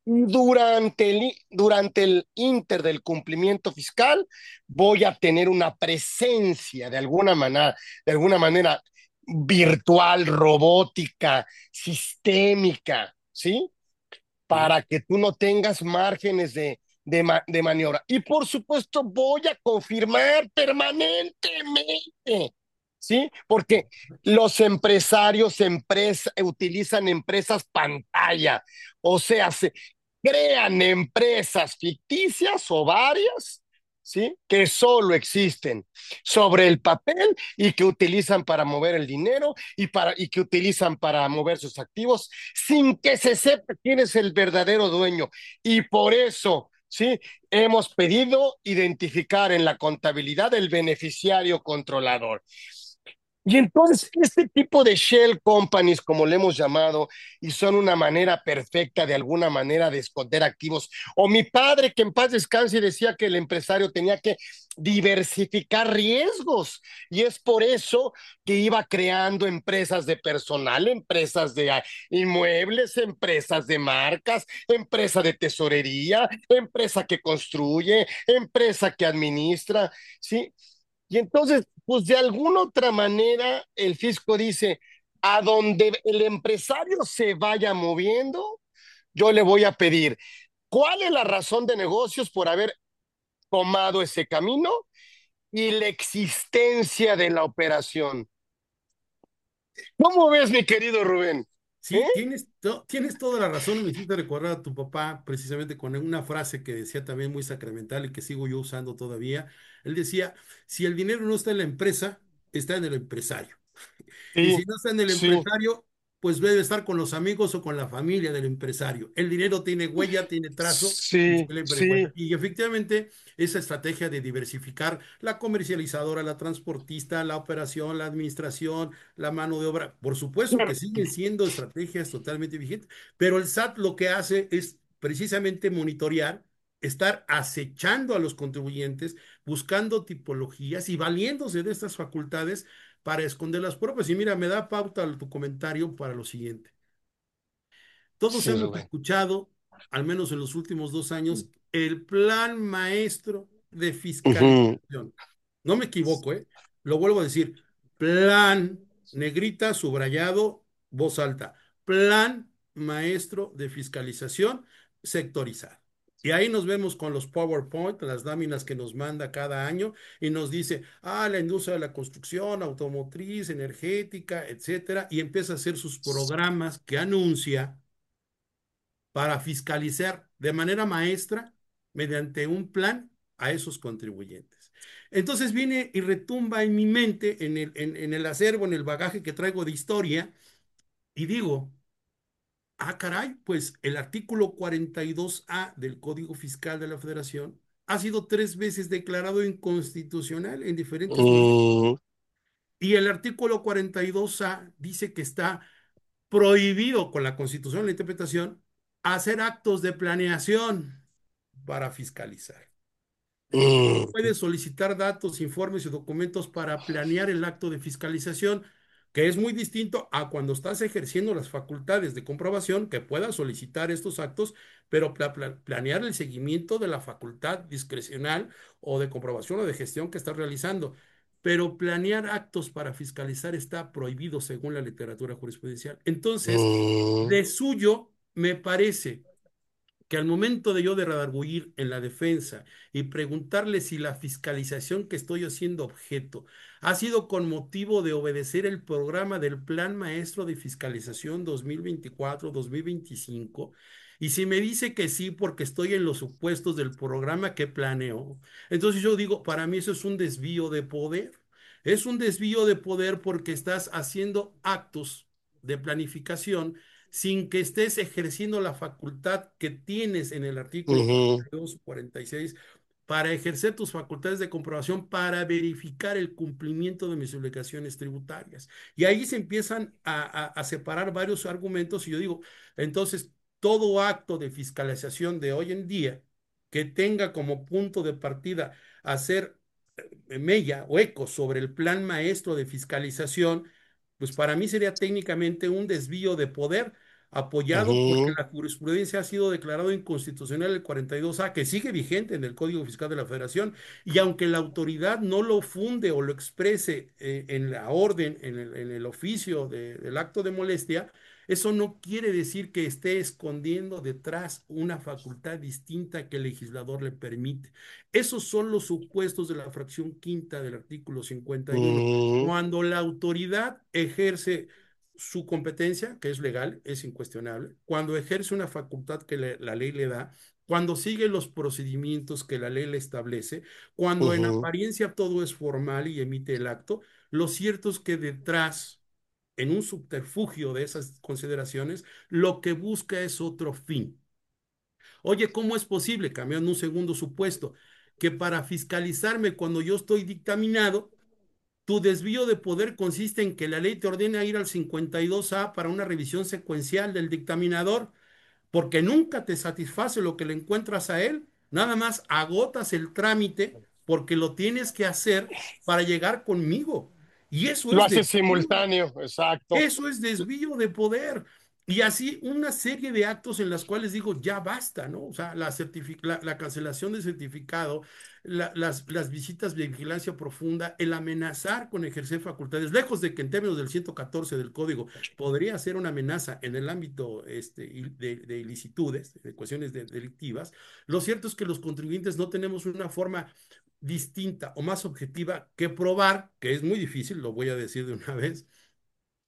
Speaker 1: Durante el inter del cumplimiento fiscal, voy a tener una presencia de alguna manera virtual, robótica, sistémica, ¿sí?
Speaker 2: ¿Sí?
Speaker 1: Para que tú no tengas márgenes de maniobra. Y por supuesto voy a confirmar permanentemente, ¿sí? Porque los empresarios utilizan empresas pantalla, o sea, se crean empresas ficticias o varias, ¿sí? Que solo existen sobre el papel y que utilizan para mover el dinero y que utilizan para mover sus activos sin que se sepa quién es el verdadero dueño. Y por eso, ¿sí? Hemos pedido identificar en la contabilidad el beneficiario controlador. Y entonces, este tipo de shell companies, como le hemos llamado, y son una manera perfecta de alguna manera de esconder activos. O mi padre, que en paz descanse, decía que el empresario tenía que diversificar riesgos. Y es por eso que iba creando empresas de personal, empresas de inmuebles, empresas de marcas, empresa de tesorería, empresa que construye, empresa que administra, ¿sí? Y entonces, pues de alguna otra manera, el fisco dice, a donde el empresario se vaya moviendo, yo le voy a pedir, ¿cuál es la razón de negocios por haber tomado ese camino y la existencia de la operación? ¿Cómo ves, mi querido Rubén?
Speaker 2: Sí, tienes toda la razón. Me hiciste recordar a tu papá precisamente con una frase que decía también muy sacramental y que sigo yo usando todavía. Él decía, si el dinero no está en la empresa, está en el empresario. Y
Speaker 1: Sí,
Speaker 2: si no está en el
Speaker 1: sí,
Speaker 2: empresario, pues debe estar con los amigos o con la familia del empresario. El dinero tiene huella, tiene trazo, y
Speaker 1: sí,
Speaker 2: siempre cuenta.
Speaker 1: sí,
Speaker 2: Y efectivamente, esa estrategia de diversificar la comercializadora, la transportista, la operación, la administración, la mano de obra, por supuesto que siguen siendo estrategias totalmente vigentes, pero el SAT lo que hace es precisamente monitorear, estar acechando a los contribuyentes, buscando tipologías y valiéndose de estas facultades para esconder las pruebas. Y mira, me da pauta tu comentario para lo siguiente. Todos
Speaker 1: sí,
Speaker 2: hemos
Speaker 1: Rubén.
Speaker 2: escuchado, al menos en los últimos 2 años, el plan maestro de
Speaker 1: Ujú.
Speaker 2: fiscalización. No me equivoco, ¿eh? Lo vuelvo a decir. Plan, negrita, subrayado, voz alta. Plan maestro de fiscalización sectorizado. Y ahí nos vemos con los PowerPoint, las láminas que nos manda cada año y nos dice, la industria de la construcción, automotriz, energética, etcétera, y empieza a hacer sus programas que anuncia para fiscalizar de manera maestra mediante un plan a esos contribuyentes. Entonces viene y retumba en mi mente, en el acervo, en el bagaje que traigo de historia, y digo, caray, pues el artículo 42A del Código Fiscal de la Federación ha sido 3 veces declarado inconstitucional en diferentes momentos.
Speaker 1: Mm,
Speaker 2: Y el artículo 42A dice que está prohibido con la Constitución, la interpretación, hacer actos de planeación para fiscalizar.
Speaker 1: mm,
Speaker 2: Puede solicitar datos, informes y documentos para planear el acto de fiscalización, que es muy distinto a cuando estás ejerciendo las facultades de comprobación, que puedas solicitar estos actos, pero planear el seguimiento de la facultad discrecional o de comprobación o de gestión que estás realizando. Pero planear actos para fiscalizar está prohibido según la literatura jurisprudencial. Entonces,
Speaker 1: mm,
Speaker 2: de suyo, me parece que al momento de yo de redarguir en la defensa y preguntarle si la fiscalización que estoy haciendo objeto ha sido con motivo de obedecer el programa del Plan Maestro de Fiscalización 2024-2025, y si me dice que sí porque estoy en los supuestos del programa que planeo, entonces yo digo, para mí eso es un desvío de poder. Es un desvío de poder porque estás haciendo actos de planificación sin que estés ejerciendo la facultad que tienes en el artículo
Speaker 1: ujú,
Speaker 2: 42 o 46 para ejercer tus facultades de comprobación para verificar el cumplimiento de mis obligaciones tributarias. Y ahí se empiezan a separar varios argumentos y yo digo, entonces, todo acto de fiscalización de hoy en día que tenga como punto de partida hacer mella o eco sobre el plan maestro de fiscalización, pues para mí sería técnicamente un desvío de poder apoyado porque
Speaker 1: ujú,
Speaker 2: la jurisprudencia ha sido declarado inconstitucional el 42A, que sigue vigente en el Código Fiscal de la Federación, y aunque la autoridad no lo funde o lo exprese en la orden, en el oficio del acto de molestia, eso no quiere decir que esté escondiendo detrás una facultad distinta que el legislador le permite. Esos son los supuestos de la fracción quinta del artículo 51.
Speaker 1: mm,
Speaker 2: Cuando la autoridad ejerce su competencia, que es legal, es incuestionable, cuando ejerce una facultad que la ley le da, cuando sigue los procedimientos que la ley le establece, cuando en
Speaker 1: ujú,
Speaker 2: apariencia todo es formal y emite el acto, lo cierto es que detrás, en un subterfugio de esas consideraciones, lo que busca es otro fin. Oye, ¿cómo es posible, cambiando un segundo supuesto, que para fiscalizarme cuando yo estoy dictaminado, tu desvío de poder consiste en que la ley te ordena ir al 52A para una revisión secuencial del dictaminador, porque nunca te satisface lo que le encuentras a él, nada más agotas el trámite porque lo tienes que hacer para llegar conmigo. Y eso
Speaker 1: lo
Speaker 2: es
Speaker 1: hace
Speaker 2: desvío.
Speaker 1: simultáneo, exacto.
Speaker 2: Eso es desvío de poder. Y así una serie de actos en las cuales digo, ya basta, ¿no? O sea, la cancelación de certificado, las visitas de vigilancia profunda, el amenazar con ejercer facultades, lejos de que en términos del 114 del código podría ser una amenaza en el ámbito de ilicitudes, de cuestiones delictivas, lo cierto es que los contribuyentes no tenemos una forma distinta o más objetiva que probar, que es muy difícil, lo voy a decir de una vez,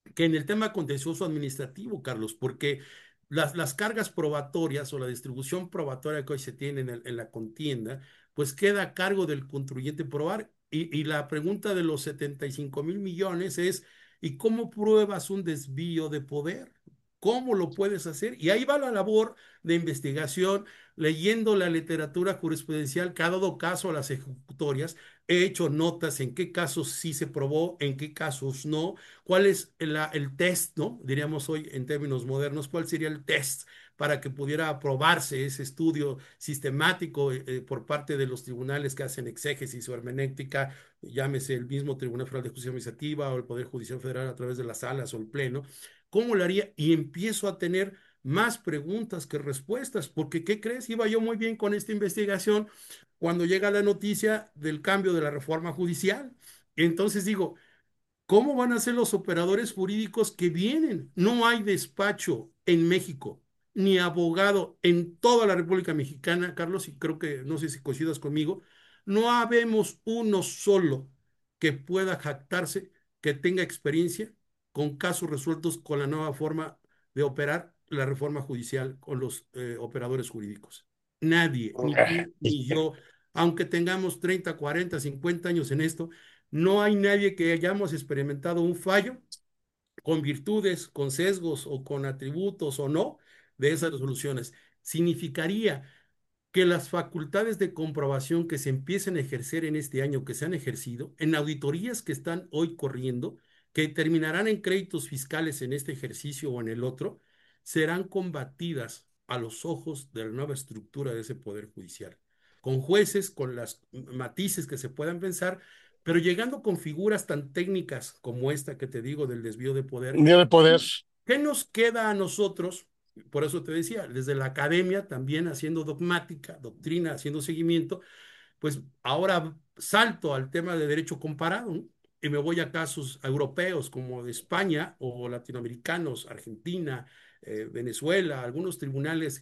Speaker 2: que en el tema contencioso administrativo, Carlos, porque las cargas probatorias o la distribución probatoria que hoy se tiene en la contienda, pues queda a cargo del contribuyente probar. Y la pregunta de los 75.000 millones es, ¿y cómo pruebas un desvío de poder? ¿Cómo lo puedes hacer? Y ahí va la labor de investigación, leyendo la literatura jurisprudencial que ha dado caso a las ejecutorias. He hecho notas en qué casos sí se probó, en qué casos no, cuál es el test, ¿no? Diríamos hoy en términos modernos, cuál sería el test para que pudiera aprobarse ese estudio sistemático por parte de los tribunales que hacen exégesis o hermenéutica, llámese el mismo Tribunal Federal de Justicia Administrativa o el Poder Judicial Federal a través de las salas o el Pleno. ¿Cómo lo haría? Y empiezo a tener más preguntas que respuestas, porque ¿qué crees? Iba yo muy bien con esta investigación cuando llega la noticia del cambio de la reforma judicial. Entonces digo, ¿cómo van a ser los operadores jurídicos que vienen? No hay despacho en México, ni abogado en toda la República Mexicana, Carlos, y creo que no sé si coincidas conmigo, no habemos uno solo que pueda jactarse, que tenga experiencia con casos resueltos con la nueva forma de operar la reforma judicial con los operadores jurídicos. Nadie, ni tú ni yo, aunque tengamos 30, 40, 50 años en esto, no hay nadie que hayamos experimentado un fallo con virtudes, con sesgos o con atributos o no de esas resoluciones. Significaría que las facultades de comprobación que se empiecen a ejercer en este año, que se han ejercido, en auditorías que están hoy corriendo, que terminarán en créditos fiscales en este ejercicio o en el otro, serán combatidas a los ojos de la nueva estructura de ese Poder Judicial, con jueces, con las matices que se puedan pensar, pero llegando con figuras tan técnicas como esta que te digo del desvío de poder.
Speaker 1: Día de poder.
Speaker 2: ¿Qué nos queda a nosotros? Por eso te decía, desde la academia también haciendo dogmática, doctrina, haciendo seguimiento, pues ahora salto al tema de derecho comparado, ¿no? Y me voy a casos europeos como de España o latinoamericanos, Argentina, Venezuela, algunos tribunales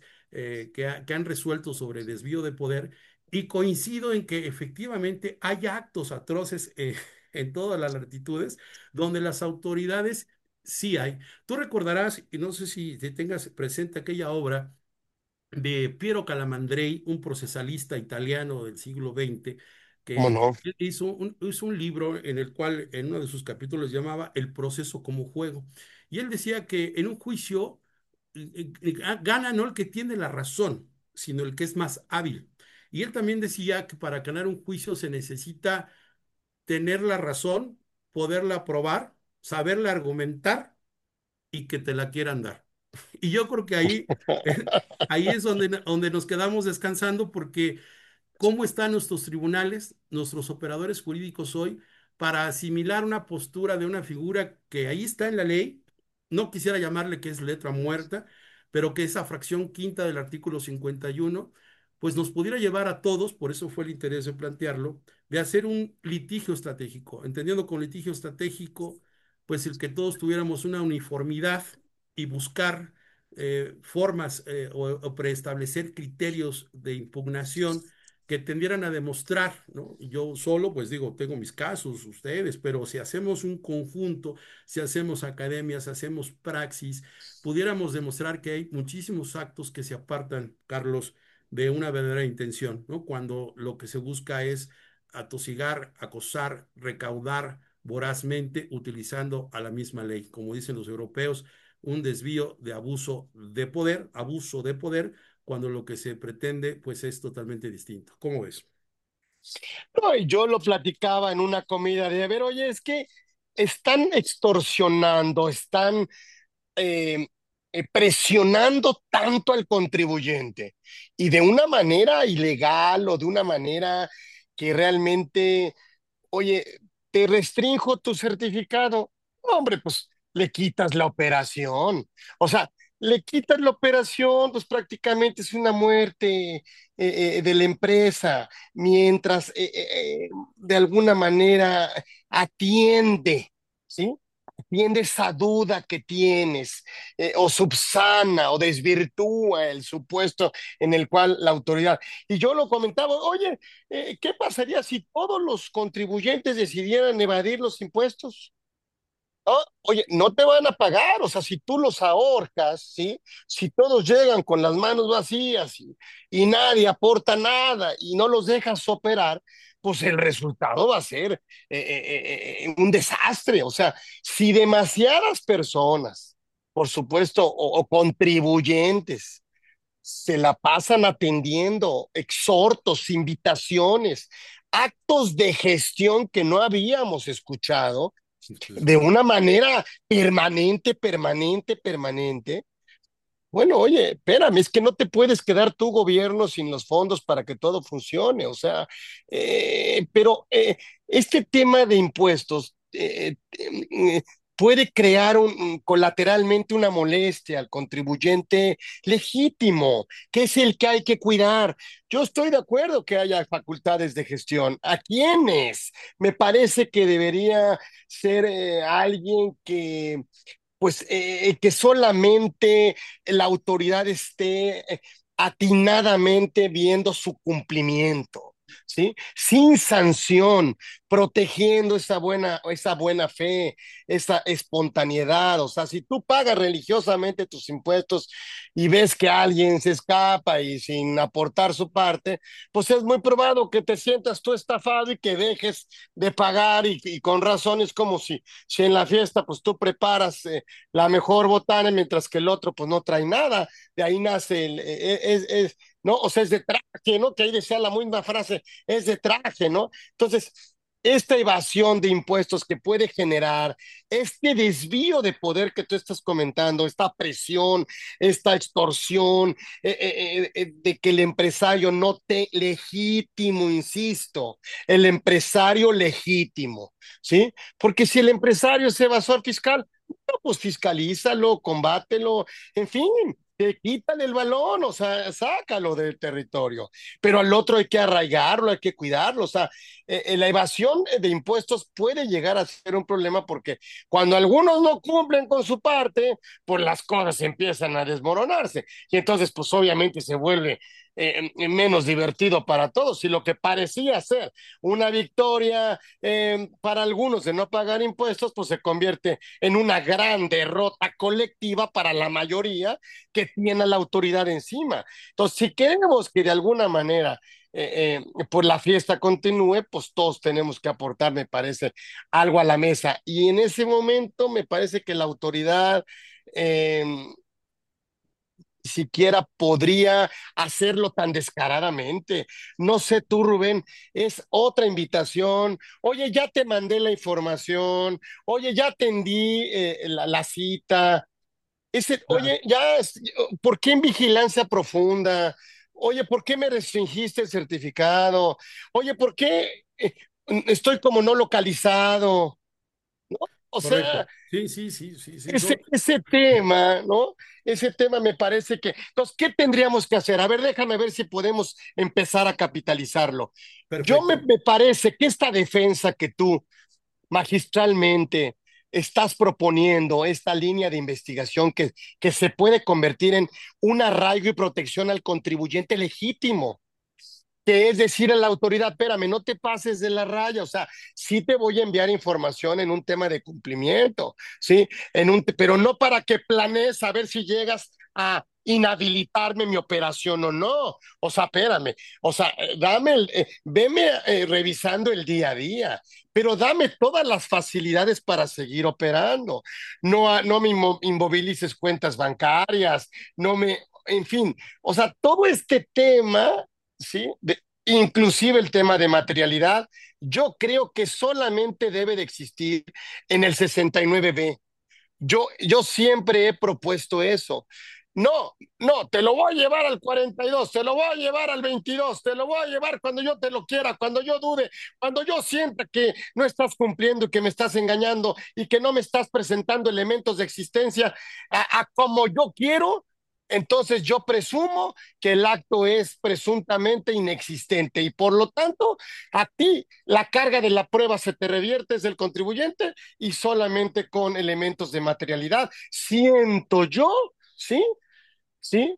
Speaker 2: que han resuelto sobre desvío de poder y coincido en que efectivamente hay actos atroces en todas las latitudes donde las autoridades sí hay. Tú recordarás, y no sé si te tengas presente aquella obra de Piero Calamandrei, un procesalista italiano del siglo XX,
Speaker 1: ¿Cómo
Speaker 2: que
Speaker 1: no?
Speaker 2: hizo un libro en el cual en uno de sus capítulos llamaba El proceso como juego. Y él decía que en un juicio gana no el que tiene la razón, sino el que es más hábil. Y él también decía que para ganar un juicio se necesita tener la razón, poderla probar, saberla argumentar y que te la quieran dar. Y yo creo que ahí es donde nos quedamos descansando porque cómo están nuestros tribunales, nuestros operadores jurídicos hoy para asimilar una postura de una figura que ahí está en la ley, no quisiera llamarle que es letra muerta, pero que esa fracción quinta del artículo 51, pues nos pudiera llevar a todos, por eso fue el interés de plantearlo, de hacer un litigio estratégico, entendiendo con litigio estratégico, pues el que todos tuviéramos una uniformidad y buscar formas o preestablecer criterios de impugnación que tendieran a demostrar, ¿no? Yo solo, pues digo, tengo mis casos, ustedes, pero si hacemos un conjunto, si hacemos academias, hacemos praxis, pudiéramos demostrar que hay muchísimos actos que se apartan, Carlos, de una verdadera intención, ¿no? Cuando lo que se busca es atosigar, acosar, recaudar vorazmente utilizando a la misma ley, como dicen los europeos, un desvío de abuso de poder, cuando lo que se pretende pues es totalmente distinto. ¿Cómo ves?
Speaker 1: No, y yo lo platicaba en una comida de, a ver, oye, es que están extorsionando, están eh, presionando tanto al contribuyente y de una manera ilegal o de una manera que realmente, oye, te restrinjo tu certificado. No, hombre, pues le quitas la operación. O sea, le quitas la operación, pues prácticamente es una muerte de la empresa, mientras de alguna manera atiende, ¿sí? Atiende esa duda que tienes, o subsana o desvirtúa el supuesto en el cual la autoridad. Y yo lo comentaba, oye, ¿qué pasaría si todos los contribuyentes decidieran evadir los impuestos? ¿no? Oye, no te van a pagar, o sea, si tú los ahorcas, ¿sí? Si todos llegan con las manos vacías y nadie aporta nada y no los dejas operar, pues el resultado va a ser un desastre. O sea, si demasiadas personas, por supuesto, o contribuyentes, se la pasan atendiendo exhortos, invitaciones, actos de gestión que no habíamos escuchado,
Speaker 2: Sí, sí.
Speaker 1: de una manera permanente, permanente, permanente. Bueno, oye, espérame, es que no te puedes quedar tu gobierno sin los fondos para que todo funcione. O sea, pero este tema de impuestos puede crear colateralmente una molestia al contribuyente legítimo, que es el que hay que cuidar. Yo estoy de acuerdo que haya facultades de gestión. ¿A quiénes? Me parece que debería ser alguien que pues que solamente la autoridad esté atinadamente viendo su cumplimiento, ¿sí? Sin sanción, protegiendo esa buena fe, esa espontaneidad. O sea, si tú pagas religiosamente tus impuestos y ves que alguien se escapa y sin aportar su parte, pues es muy probado que te sientas tú estafado y que dejes de pagar y con razón es como si en la fiesta pues tú preparas la mejor botana, mientras que el otro pues no trae nada. De ahí nace ¿no? O sea, es de traje, ¿no? Que ahí decía la misma frase, es de traje, ¿no? Entonces, esta evasión de impuestos que puede generar, este desvío de poder que tú estás comentando, esta presión, esta extorsión, de que el empresario no te legítimo, insisto, el empresario legítimo, ¿sí? Porque si el empresario es evasor fiscal, pues fiscalízalo, combátelo, en fin, quítale el balón, o sea, sácalo del territorio, pero al otro hay que arraigarlo, hay que cuidarlo. O sea, la evasión de impuestos puede llegar a ser un problema porque cuando algunos no cumplen con su parte, pues las cosas empiezan a desmoronarse y entonces pues obviamente se vuelve menos divertido para todos y lo que parecía ser una victoria para algunos de no pagar impuestos, pues se convierte en una gran derrota colectiva para la mayoría que tiene la autoridad encima. Entonces, si queremos que de alguna manera pues la fiesta continúe, pues todos tenemos que aportar, me parece, algo a la mesa. Y en ese momento me parece que la autoridad eh, siquiera podría hacerlo tan descaradamente. No sé tú, Rubén, es otra invitación. Oye, ya te mandé la información. Oye, ya atendí la cita.
Speaker 2: Claro,
Speaker 1: Oye, ¿por qué en vigilancia profunda? Oye, ¿por qué me restringiste el certificado? Oye, ¿por qué estoy como no localizado? O
Speaker 2: correcto.
Speaker 1: sea,
Speaker 2: Sí, sí, sí, sí, sí, son
Speaker 1: ese tema, ¿no? Ese tema me parece que... Entonces, ¿qué tendríamos que hacer? A ver, déjame ver si podemos empezar a capitalizarlo.
Speaker 2: perfecto.
Speaker 1: Me parece que esta defensa que tú magistralmente estás proponiendo, esta línea de investigación que se puede convertir en un arraigo y protección al contribuyente legítimo, que es decir a la autoridad, espérame, no te pases de la raya. O sea, sí te voy a enviar información en un tema de cumplimiento, ¿sí? Pero no para que planees a ver si llegas a inhabilitarme mi operación o no. O sea, espérame, o sea, veme revisando el día a día, pero dame todas las facilidades para seguir operando. No me inmovilices cuentas bancarias, en fin, o sea, todo este tema, ¿sí? Inclusive el tema de materialidad, yo creo que solamente debe de existir en el 69B. Yo siempre he propuesto eso. No, no, te lo voy a llevar al 42, te lo voy a llevar al 22, te lo voy a llevar cuando yo te lo quiera, cuando yo dude, cuando yo sienta que no estás cumpliendo y que me estás engañando y que no me estás presentando elementos de existencia a como yo quiero. Entonces yo presumo que el acto es presuntamente inexistente y por lo tanto a ti la carga de la prueba se te revierte desde el contribuyente y solamente con elementos de materialidad. Siento yo, ¿sí? ¿Sí?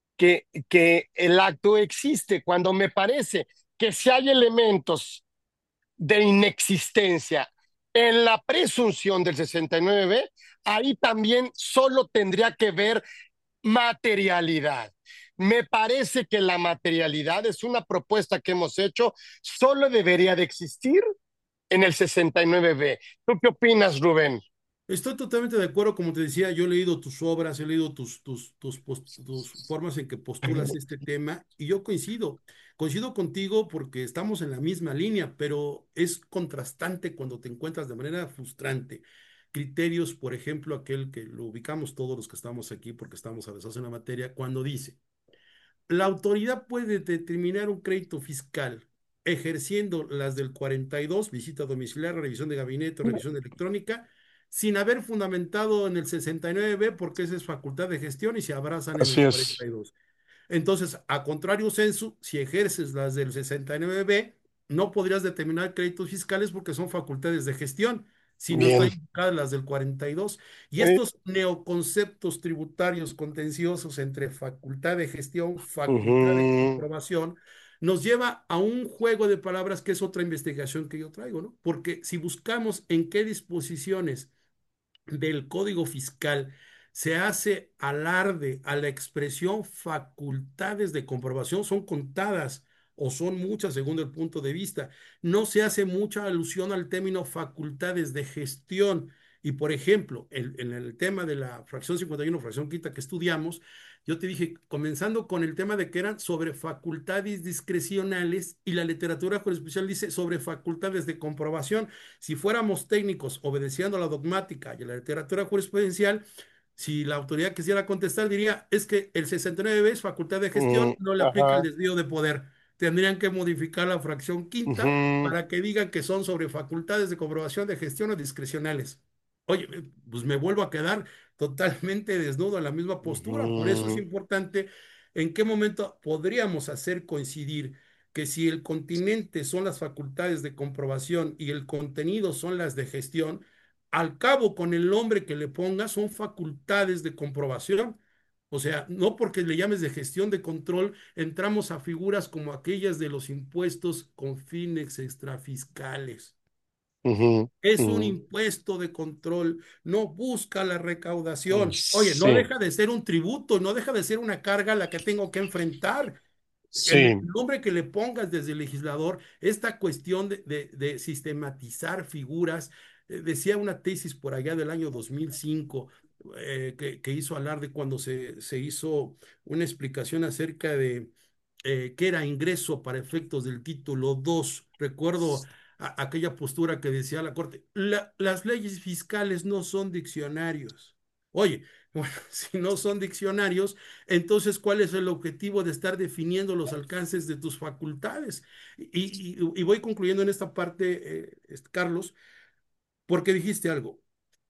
Speaker 1: Que el acto existe cuando me parece que si hay elementos de inexistencia En la presunción del 69B, ahí también solo tendría que ver materialidad. Me parece que la materialidad es una propuesta que hemos hecho, solo debería de existir en el 69B. ¿Tú qué opinas, Rubén?
Speaker 2: Estoy totalmente de acuerdo, como te decía, yo he leído tus obras, he leído tus formas en que postulas este tema y yo coincido contigo porque estamos en la misma línea, pero es contrastante cuando te encuentras de manera frustrante. Criterios, por ejemplo, aquel que lo ubicamos todos los que estamos aquí porque estamos avesados en la materia, cuando dice, la autoridad puede determinar un crédito fiscal ejerciendo las del 42, visita domiciliaria, revisión de gabinete, revisión electrónica, sin haber fundamentado en el 69B, porque esa es facultad de gestión y se abrazan en
Speaker 1: Así
Speaker 2: el
Speaker 1: es.
Speaker 2: 42. Entonces, a contrario censu, si ejerces las del 69B, no podrías determinar créditos fiscales porque son facultades de gestión, si no están
Speaker 1: Bien.
Speaker 2: indicadas las del 42. Y dos. Y
Speaker 1: Eh,
Speaker 2: estos neoconceptos tributarios contenciosos entre facultad de gestión, facultad de
Speaker 1: ujú,
Speaker 2: comprobación, nos lleva a un juego de palabras que es otra investigación que yo traigo, ¿no? Porque si buscamos en qué disposiciones del Código Fiscal se hace alarde a la expresión facultades de comprobación, son contadas o son muchas según el punto de vista. No se hace mucha alusión al término facultades de gestión. Y por ejemplo, en el tema de la fracción 51, fracción quinta que estudiamos, yo te dije, comenzando con el tema de que eran sobre facultades discrecionales y la literatura jurisprudencial dice sobre facultades de comprobación. Si fuéramos técnicos obedeciendo a la dogmática y a la literatura jurisprudencial, si la autoridad quisiera contestar, diría, es que el 69 es facultad de gestión, no le aplica el
Speaker 1: ajá,
Speaker 2: desvío de poder. Tendrían que modificar la fracción quinta
Speaker 1: ujú,
Speaker 2: para que digan que son sobre facultades de comprobación de gestión o discrecionales. Oye, pues me vuelvo a quedar totalmente desnudo en la misma postura. Por eso es
Speaker 1: ujú,
Speaker 2: importante en qué momento podríamos hacer coincidir que si el continente son las facultades de comprobación y el contenido son las de gestión, al cabo con el nombre que le pongas son facultades de comprobación. O sea, no porque le llames de gestión de control, entramos a figuras como aquellas de los impuestos con fines extrafiscales.
Speaker 1: ujú,
Speaker 2: Es un
Speaker 1: ujú.
Speaker 2: impuesto de control, no busca la recaudación. Oye, no
Speaker 1: Sí,
Speaker 2: deja de ser un tributo, no deja de ser una carga a la que tengo que enfrentar. El
Speaker 1: sí.
Speaker 2: nombre que le pongas desde el legislador, esta cuestión de sistematizar figuras, decía una tesis por allá del año 2005 que hizo alarde cuando se hizo una explicación acerca de qué era ingreso para efectos del título 2. Recuerdo aquella postura que decía la Corte, las leyes fiscales no son diccionarios. Oye, bueno, si no son diccionarios, entonces, ¿cuál es el objetivo de estar definiendo los alcances de tus facultades? Y voy concluyendo en esta parte, Carlos, porque dijiste algo.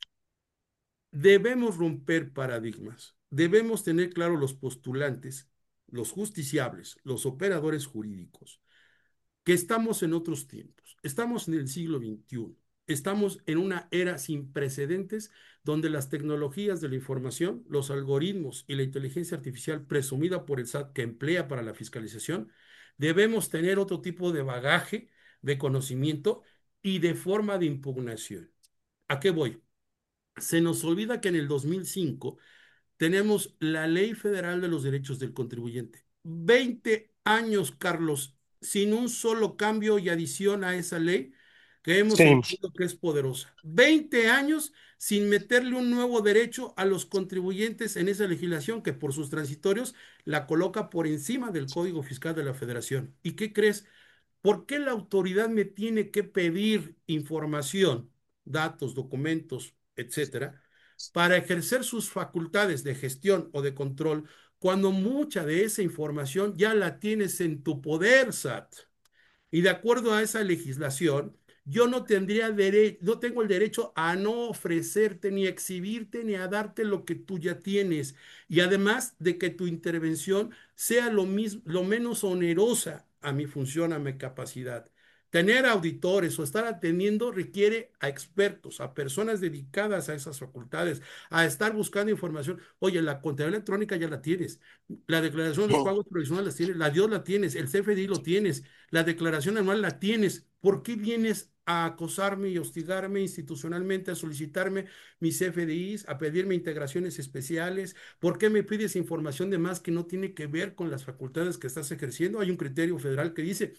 Speaker 2: Debemos romper paradigmas, debemos tener claro los postulantes, los justiciables, los operadores jurídicos que estamos en otros tiempos, estamos en el siglo XXI, estamos en una era sin precedentes donde las tecnologías de la información, los algoritmos y la inteligencia artificial presumida por el SAT que emplea para la fiscalización, debemos tener otro tipo de bagaje, de conocimiento y de forma de impugnación. ¿A qué voy? Se nos olvida que en el 2005 tenemos la Ley Federal de los Derechos del Contribuyente. 20 años, Carlos, sin un solo cambio y adición a esa ley que hemos
Speaker 1: Sí.
Speaker 2: entendido que es poderosa. 20 años sin meterle un nuevo derecho a los contribuyentes en esa legislación que por sus transitorios la coloca por encima del Código Fiscal de la Federación. ¿Y qué crees? ¿Por qué la autoridad me tiene que pedir información, datos, documentos, etcétera, para ejercer sus facultades de gestión o de control cuando mucha de esa información ya la tienes en tu poder, SAT? Y de acuerdo a esa legislación, yo no tendría derecho, no tengo el derecho a no ofrecerte ni a exhibirte ni a darte lo que tú ya tienes. Y además de que tu intervención sea lo mismo, lo menos onerosa a mi función, a mi capacidad. Tener auditores o estar atendiendo requiere a expertos, a personas dedicadas a esas facultades, a estar buscando información. Oye, la contabilidad electrónica ya la tienes, la declaración de los pagos provisionales la tienes, la DIOS la tienes, el CFDI lo tienes, la declaración anual la tienes. ¿Por qué vienes a acosarme y hostigarme institucionalmente, a solicitarme mis CFDIs, a pedirme integraciones especiales? ¿Por qué me pides información de más que no tiene que ver con las facultades que estás ejerciendo? Hay un criterio federal que dice: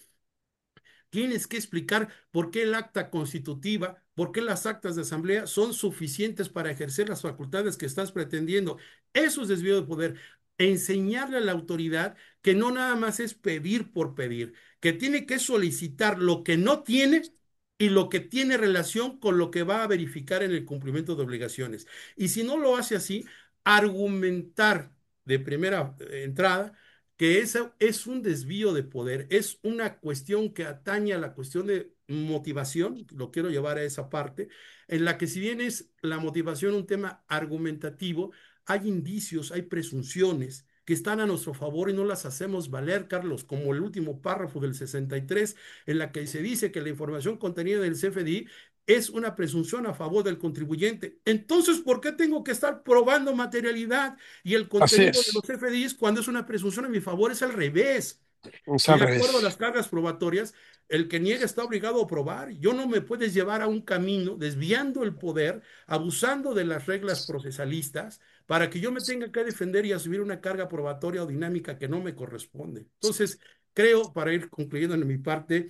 Speaker 2: tienes que explicar por qué el acta constitutiva, por qué las actas de asamblea son suficientes para ejercer las facultades que estás pretendiendo. Eso es desvío de poder. Enseñarle a la autoridad que no nada más es pedir por pedir, que tiene que solicitar lo que no tiene y lo que tiene relación con lo que va a verificar en el cumplimiento de obligaciones. Y si no lo hace así, argumentar de primera entrada que eso es un desvío de poder, es una cuestión que atañe a la cuestión de motivación, lo quiero llevar a esa parte, en la que si bien es la motivación un tema argumentativo, hay indicios, hay presunciones que están a nuestro favor y no las hacemos valer, Carlos, como el último párrafo del 63, en la que se dice que la información contenida del CFDI es una presunción a favor del contribuyente. Entonces, ¿por qué tengo que estar probando materialidad y el
Speaker 1: Así
Speaker 2: contenido de
Speaker 1: es,
Speaker 2: los FDIs cuando es una presunción a mi favor? Es al revés.
Speaker 1: es
Speaker 2: Y
Speaker 1: al
Speaker 2: de acuerdo a las
Speaker 1: revés.
Speaker 2: cargas probatorias, el que niega está obligado a probar. Yo no me puedes llevar a un camino desviando el poder, abusando de las reglas procesalistas, para que yo me tenga que defender y asumir una carga probatoria o dinámica que no me corresponde. Entonces, creo, para ir concluyendo en mi parte,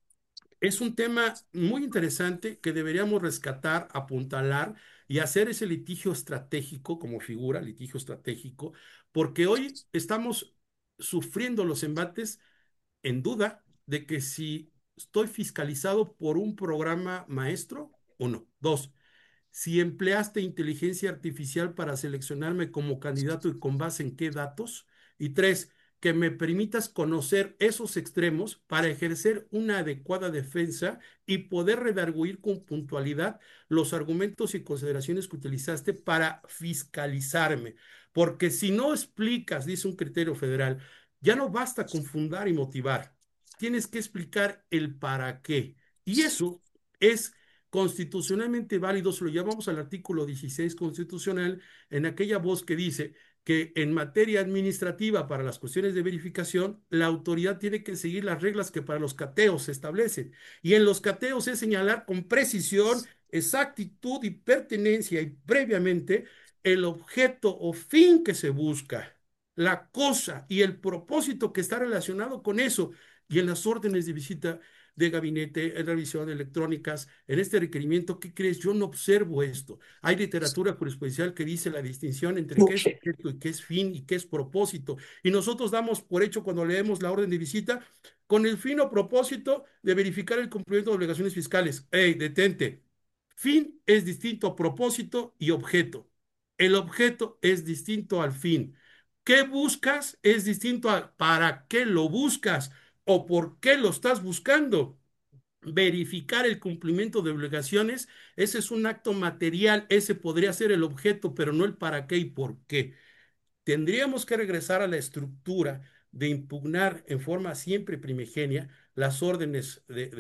Speaker 2: es un tema muy interesante que deberíamos rescatar, apuntalar y hacer ese litigio estratégico como figura, litigio estratégico, porque hoy estamos sufriendo los embates en duda de que si estoy fiscalizado por un programa maestro o no. Dos, si empleaste inteligencia artificial para seleccionarme como candidato y con base en qué datos. Y tres, que me permitas conocer esos extremos para ejercer una adecuada defensa y poder redarguir con puntualidad los argumentos y consideraciones que utilizaste para fiscalizarme. Porque si no explicas, dice un criterio federal, ya no basta con fundar y motivar. Tienes que explicar el para qué. Y eso es constitucionalmente válido, se lo llamamos al artículo 16 constitucional, en aquella voz que dice que en materia administrativa para las cuestiones de verificación, la autoridad tiene que seguir las reglas que para los cateos se establecen. Y en los cateos es señalar con precisión, exactitud y pertenencia y previamente el objeto o fin que se busca, la cosa y el propósito que está relacionado con eso. Y en las órdenes de visita de gabinete, en revisión electrónicas, en este requerimiento, ¿qué crees? Yo no observo esto. Hay literatura jurisprudencial que dice la distinción entre qué es objeto y qué es fin y qué es propósito. Y nosotros damos por hecho cuando leemos la orden de visita con el fin o propósito de verificar el cumplimiento de obligaciones fiscales. ¡Ey, detente! Fin es distinto a propósito y objeto. El objeto es distinto al fin. ¿Qué buscas? Es distinto a para qué lo buscas o por qué lo estás buscando. Verificar el cumplimiento de obligaciones, ese es un acto material, ese podría ser el objeto, pero no el para qué y por qué. Tendríamos que regresar a la estructura de impugnar en forma siempre primigenia las órdenes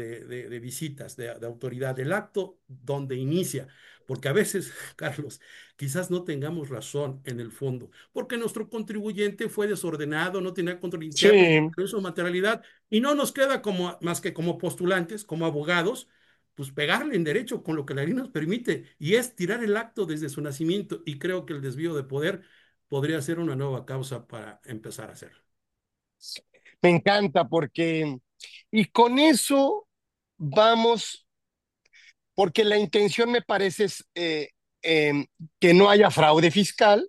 Speaker 2: de visitas de autoridad, el acto donde inicia, porque a veces, Carlos, quizás no tengamos razón en el fondo, porque nuestro contribuyente fue desordenado, no tenía control interno,
Speaker 1: Sí,
Speaker 2: eso materialidad, y no nos queda como, más que como postulantes, como abogados, pues pegarle en derecho con lo que la ley nos permite, y es tirar el acto desde su nacimiento, y creo que el desvío de poder podría ser una nueva causa para empezar a hacerlo.
Speaker 1: me encanta porque, y con eso vamos, porque la intención me parece es que no haya fraude fiscal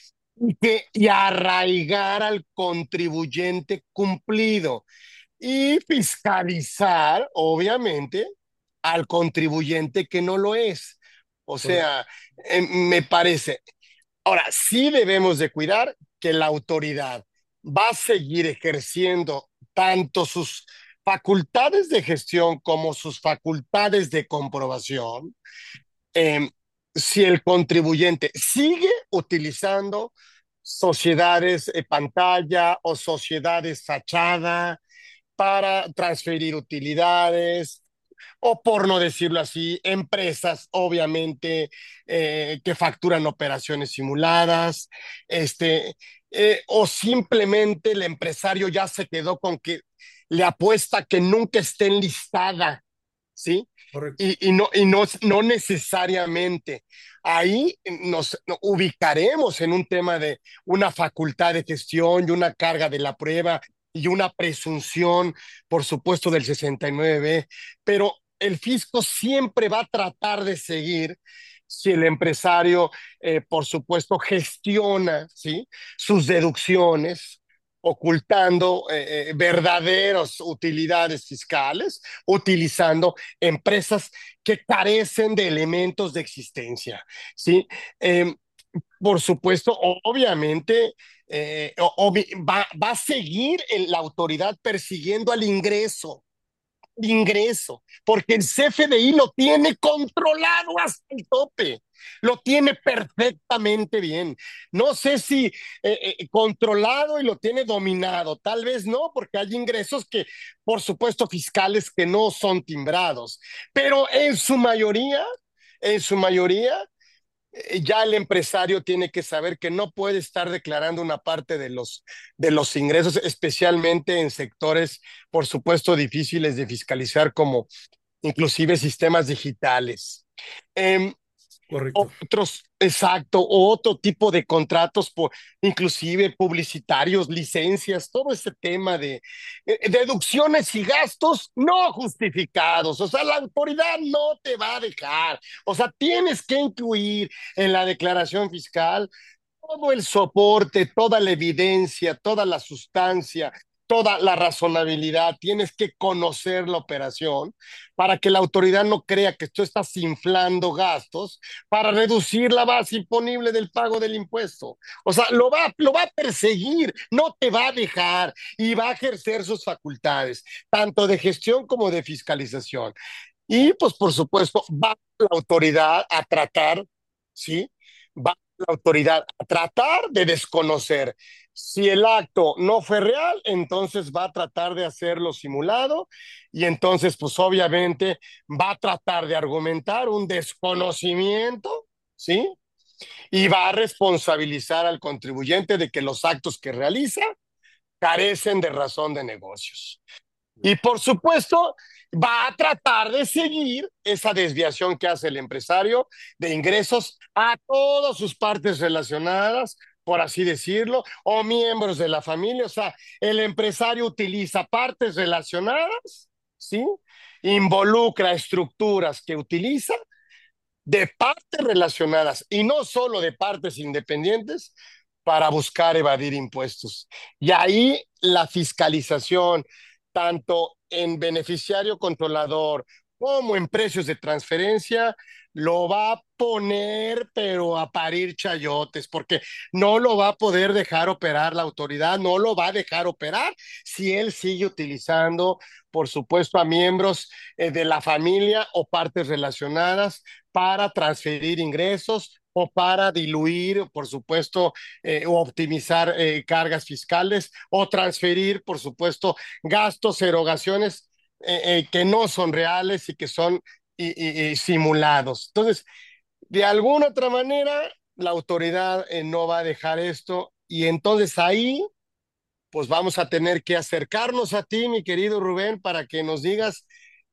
Speaker 1: y arraigar al contribuyente cumplido y fiscalizar, obviamente, al contribuyente que no lo es. O
Speaker 2: Correcto.
Speaker 1: sea, me parece. Ahora, sí debemos de cuidar que la autoridad va a seguir ejerciendo tanto sus facultades de gestión como sus facultades de comprobación. eh, si el contribuyente sigue utilizando sociedades pantalla o sociedades fachada para transferir utilidades, o por no decirlo así, empresas, obviamente, que facturan operaciones simuladas, o simplemente el empresario ya se quedó con que le apuesta que nunca esté enlistada. ¿sí?
Speaker 2: correcto,
Speaker 1: No necesariamente. Ahí nos ubicaremos en un tema de una facultad de gestión y una carga de la prueba y una presunción, por supuesto, del 69B, pero el fisco siempre va a tratar de seguir si el empresario, por supuesto, gestiona, ¿sí?, sus deducciones, ocultando verdaderas utilidades fiscales, utilizando empresas que carecen de elementos de existencia, ¿sí? Eh, por supuesto, obviamente, va a seguir la autoridad persiguiendo al ingreso, porque el CFDI lo tiene controlado hasta el tope, lo tiene perfectamente bien. No sé si controlado y lo tiene dominado, tal vez no, porque hay ingresos que, por supuesto, fiscales que no son timbrados, pero en su mayoría, ya el empresario tiene que saber que no puede estar declarando una parte de los ingresos, especialmente en sectores, por supuesto, difíciles de fiscalizar, como inclusive sistemas digitales. Eh,
Speaker 2: correcto.
Speaker 1: Otros, exacto, o otro tipo de contratos, inclusive publicitarios, licencias, todo ese tema de deducciones y gastos no justificados. O sea, la autoridad no te va a dejar. O sea, tienes que incluir en la declaración fiscal todo el soporte, toda la evidencia, toda la sustancia, toda la razonabilidad. Tienes que conocer la operación para que la autoridad no crea que tú estás inflando gastos para reducir la base imponible del pago del impuesto. O sea, lo va a perseguir, no te va a dejar y va a ejercer sus facultades, tanto de gestión como de fiscalización. Y pues por supuesto va la autoridad a tratar, ¿sí? Va la autoridad a tratar de desconocer. Si el acto no fue real, entonces va a tratar de hacerlo simulado y entonces pues obviamente va a tratar de argumentar un desconocimiento, ¿sí? Y va a responsabilizar al contribuyente de que los actos que realiza carecen de razón de negocios. Y por supuesto, va a tratar de seguir esa desviación que hace el empresario de ingresos a todas sus partes relacionadas, por así decirlo, o miembros de la familia. O sea, el empresario utiliza partes relacionadas, ¿sí? Involucra estructuras que utiliza de partes relacionadas y no solo de partes independientes para buscar evadir impuestos. Y ahí la fiscalización, tanto en beneficiario controlador como en precios de transferencia, lo va a poner, pero a parir chayotes, porque no lo va a poder dejar operar la autoridad, no lo va a dejar operar si él sigue utilizando, por supuesto, a miembros de la familia o partes relacionadas para transferir ingresos o para diluir, por supuesto, o optimizar cargas fiscales o transferir, por supuesto, gastos, erogaciones que no son reales y que son y simulados. Entonces, de alguna otra manera, la autoridad no va a dejar esto y entonces ahí, pues vamos a tener que acercarnos a ti, mi querido Rubén, para que nos digas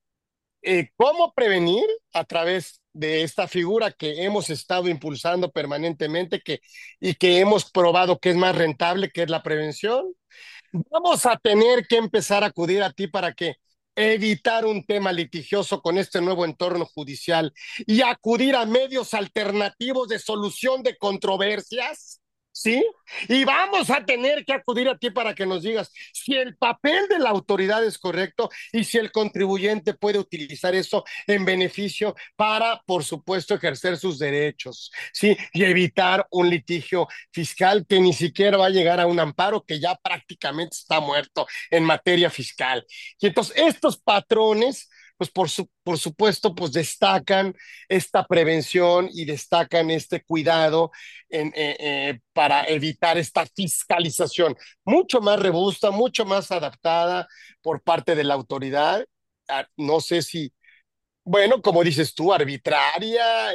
Speaker 1: cómo prevenir a través de esta figura que hemos estado impulsando permanentemente y que hemos probado que es más rentable, que es la prevención. Vamos a tener que empezar a acudir a ti para que evitar un tema litigioso con este nuevo entorno judicial y acudir a medios alternativos de solución de controversias, ¿sí? Y vamos a tener que acudir a ti para que nos digas si el papel de la autoridad es correcto y si el contribuyente puede utilizar eso en beneficio para, por supuesto, ejercer sus derechos, ¿sí? Y evitar un litigio fiscal que ni siquiera va a llegar a un amparo que ya prácticamente está muerto en materia fiscal. Y entonces estos patrones, pues por supuesto, pues destacan esta prevención y destacan este cuidado para evitar esta fiscalización mucho más robusta, mucho más adaptada por parte de la autoridad. No sé si, bueno, como dices tú, arbitraria,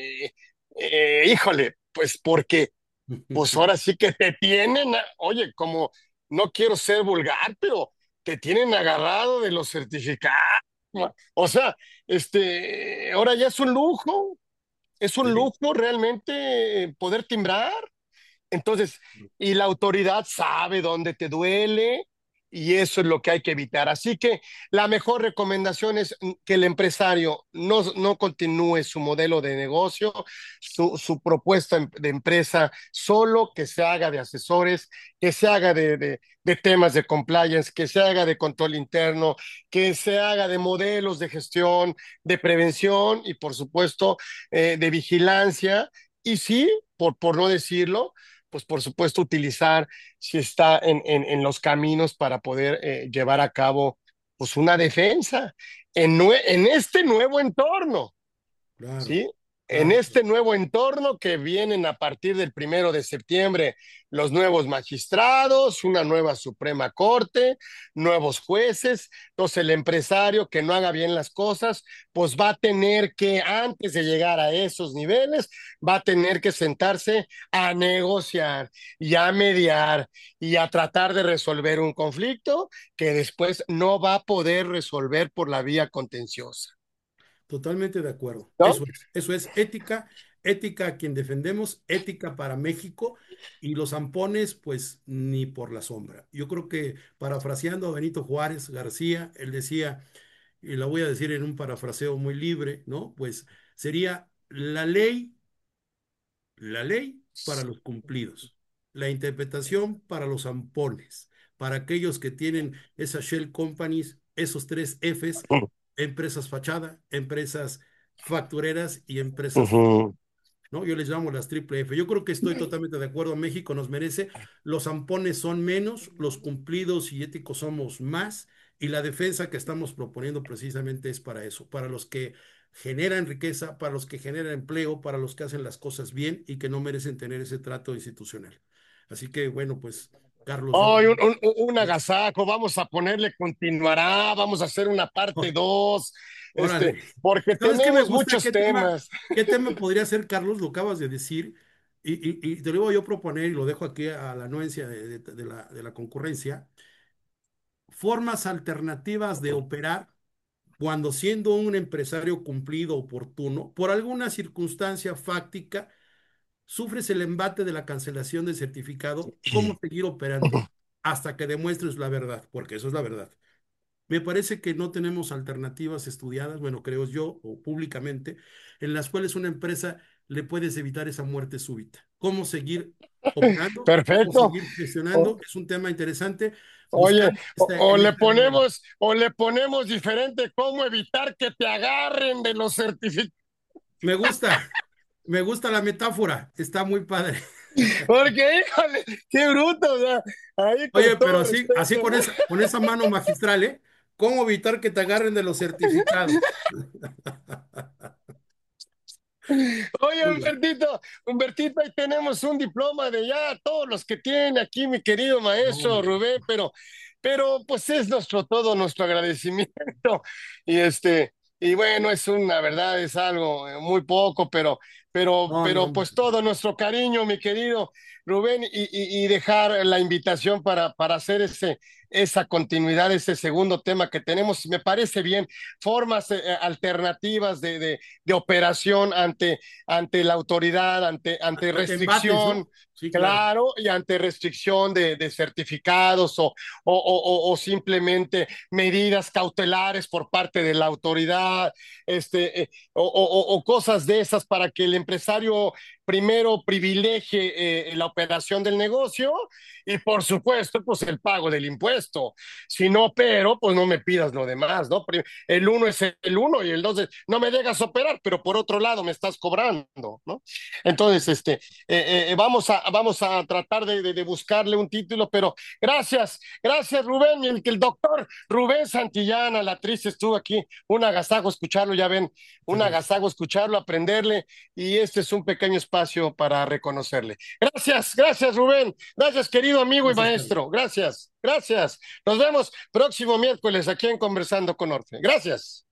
Speaker 1: híjole, pues porque pues ahora sí que te tienen, oye, como no quiero ser vulgar, pero te tienen agarrado de los certificados, O sea, ahora ya es un
Speaker 2: Sí.
Speaker 1: lujo realmente poder timbrar. Entonces, y la autoridad sabe dónde te duele y eso es lo que hay que evitar. Así que la mejor recomendación es que el empresario no continúe su modelo de negocio, su propuesta de empresa, solo que se haga de asesores, que se haga de temas de compliance, que se haga de control interno, que se haga de modelos de gestión, de prevención y por supuesto de vigilancia. Y sí, por no decirlo, pues por supuesto utilizar si está en los caminos para poder llevar a cabo pues una defensa en este nuevo entorno.
Speaker 2: Claro,
Speaker 1: ¿Sí? En
Speaker 2: claro.
Speaker 1: este nuevo entorno que vienen a partir del 1 de septiembre, los nuevos magistrados, una nueva Suprema Corte, nuevos jueces. Entonces, el empresario que no haga bien las cosas, pues va a tener que, antes de llegar a esos niveles, va a tener que sentarse a negociar y a mediar y a tratar de resolver un conflicto que después no va a poder resolver por la vía contenciosa,
Speaker 2: Totalmente de acuerdo.
Speaker 1: ¿no?
Speaker 2: Eso es ética, ética a quien defendemos, ética para México y los zampones, pues ni por la sombra. Yo creo que parafraseando a Benito Juárez García, él decía, y la voy a decir en un parafraseo muy libre, ¿no? Pues sería la ley para los cumplidos, la interpretación para los zampones, para aquellos que tienen esas shell companies, esos tres Fs, empresas fachada, empresas factureras y empresas
Speaker 1: Ujú.
Speaker 2: ¿no? Yo les llamo las triple F. Yo creo que estoy totalmente de acuerdo. México nos merece. Los zampones son menos, los cumplidos y éticos somos más. Y la defensa que estamos proponiendo precisamente es para eso, para los que generan riqueza, para los que generan empleo, para los que hacen las cosas bien y que no merecen tener ese trato institucional. Así que, bueno, pues, Carlos, yo,
Speaker 1: Ay, un agasajo, vamos a ponerle continuará, vamos a hacer una parte
Speaker 2: oh,
Speaker 1: 2,
Speaker 2: órale.
Speaker 1: porque
Speaker 2: ¿Sabes qué me
Speaker 1: tenemos
Speaker 2: gusta?
Speaker 1: muchos temas.
Speaker 2: Qué tema podría ser, Carlos? Lo acabas de decir. Y te lo voy yo a proponer y lo dejo aquí a la anuencia de la concurrencia. Formas alternativas de operar cuando siendo un empresario cumplido oportuno, por alguna circunstancia fáctica, sufres el embate de la cancelación del certificado, ¿cómo seguir operando hasta que demuestres la verdad? Porque eso es la verdad. Me parece que no tenemos alternativas estudiadas, bueno, creo yo, o públicamente, en las cuales una empresa le puedes evitar esa muerte súbita. ¿Cómo seguir operando? ¿Cómo
Speaker 1: Perfecto.
Speaker 2: seguir
Speaker 1: O-
Speaker 2: gestionando? Es un tema interesante.
Speaker 1: Oye,
Speaker 2: Buscando
Speaker 1: o
Speaker 2: en
Speaker 1: le
Speaker 2: esta línea.
Speaker 1: ponemos diferente cómo evitar que te agarren de los certificados.
Speaker 2: Me gusta, me gusta la metáfora, está muy padre.
Speaker 1: Porque, híjole, qué bruto, o sea, ahí con
Speaker 2: Oye, pero
Speaker 1: todo
Speaker 2: así, así
Speaker 1: respeto, ¿no?
Speaker 2: con esa mano magistral, ¿eh? ¿Cómo evitar que te agarren de los certificados?
Speaker 1: Oye,
Speaker 2: Muy bien.
Speaker 1: Humbertito, ahí tenemos un diploma de ya todos los que tiene aquí, mi querido
Speaker 2: No,
Speaker 1: maestro
Speaker 2: hombre.
Speaker 1: Rubén, pero pues es todo nuestro agradecimiento. Y y bueno, es una verdad, es algo muy poco,
Speaker 2: No, no,
Speaker 1: pero pues
Speaker 2: hombre.
Speaker 1: todo nuestro cariño, mi querido Rubén, y dejar la invitación para hacer esa continuidad, ese segundo tema que tenemos. Me parece bien, formas alternativas de operación ante la autoridad, ante
Speaker 2: Ante embates,
Speaker 1: restricción,
Speaker 2: ¿no? Sí, claro.
Speaker 1: claro, y ante restricción de certificados o simplemente medidas cautelares por parte de la autoridad, o cosas de esas para que el empresario primero privilegie la operación del negocio y por supuesto, pues el pago del impuesto. Si no, pero, pues no me pidas lo demás, ¿no? El uno es el uno y el dos es, no me dejas operar, pero por otro lado me estás cobrando, ¿no? Entonces, vamos a tratar de buscarle un título, pero gracias Rubén, y que el doctor Rubén Santillana, la actriz, estuvo aquí, un agasajo escucharlo, ya ven,
Speaker 2: Muchas
Speaker 1: un
Speaker 2: gracias.
Speaker 1: agasajo escucharlo, aprenderle, y este es un pequeño espacio para reconocerle. Gracias Rubén, gracias querido amigo y
Speaker 2: Gracias, Carlos.
Speaker 1: maestro, gracias. Nos vemos próximo miércoles aquí en Conversando con Orfe. Gracias.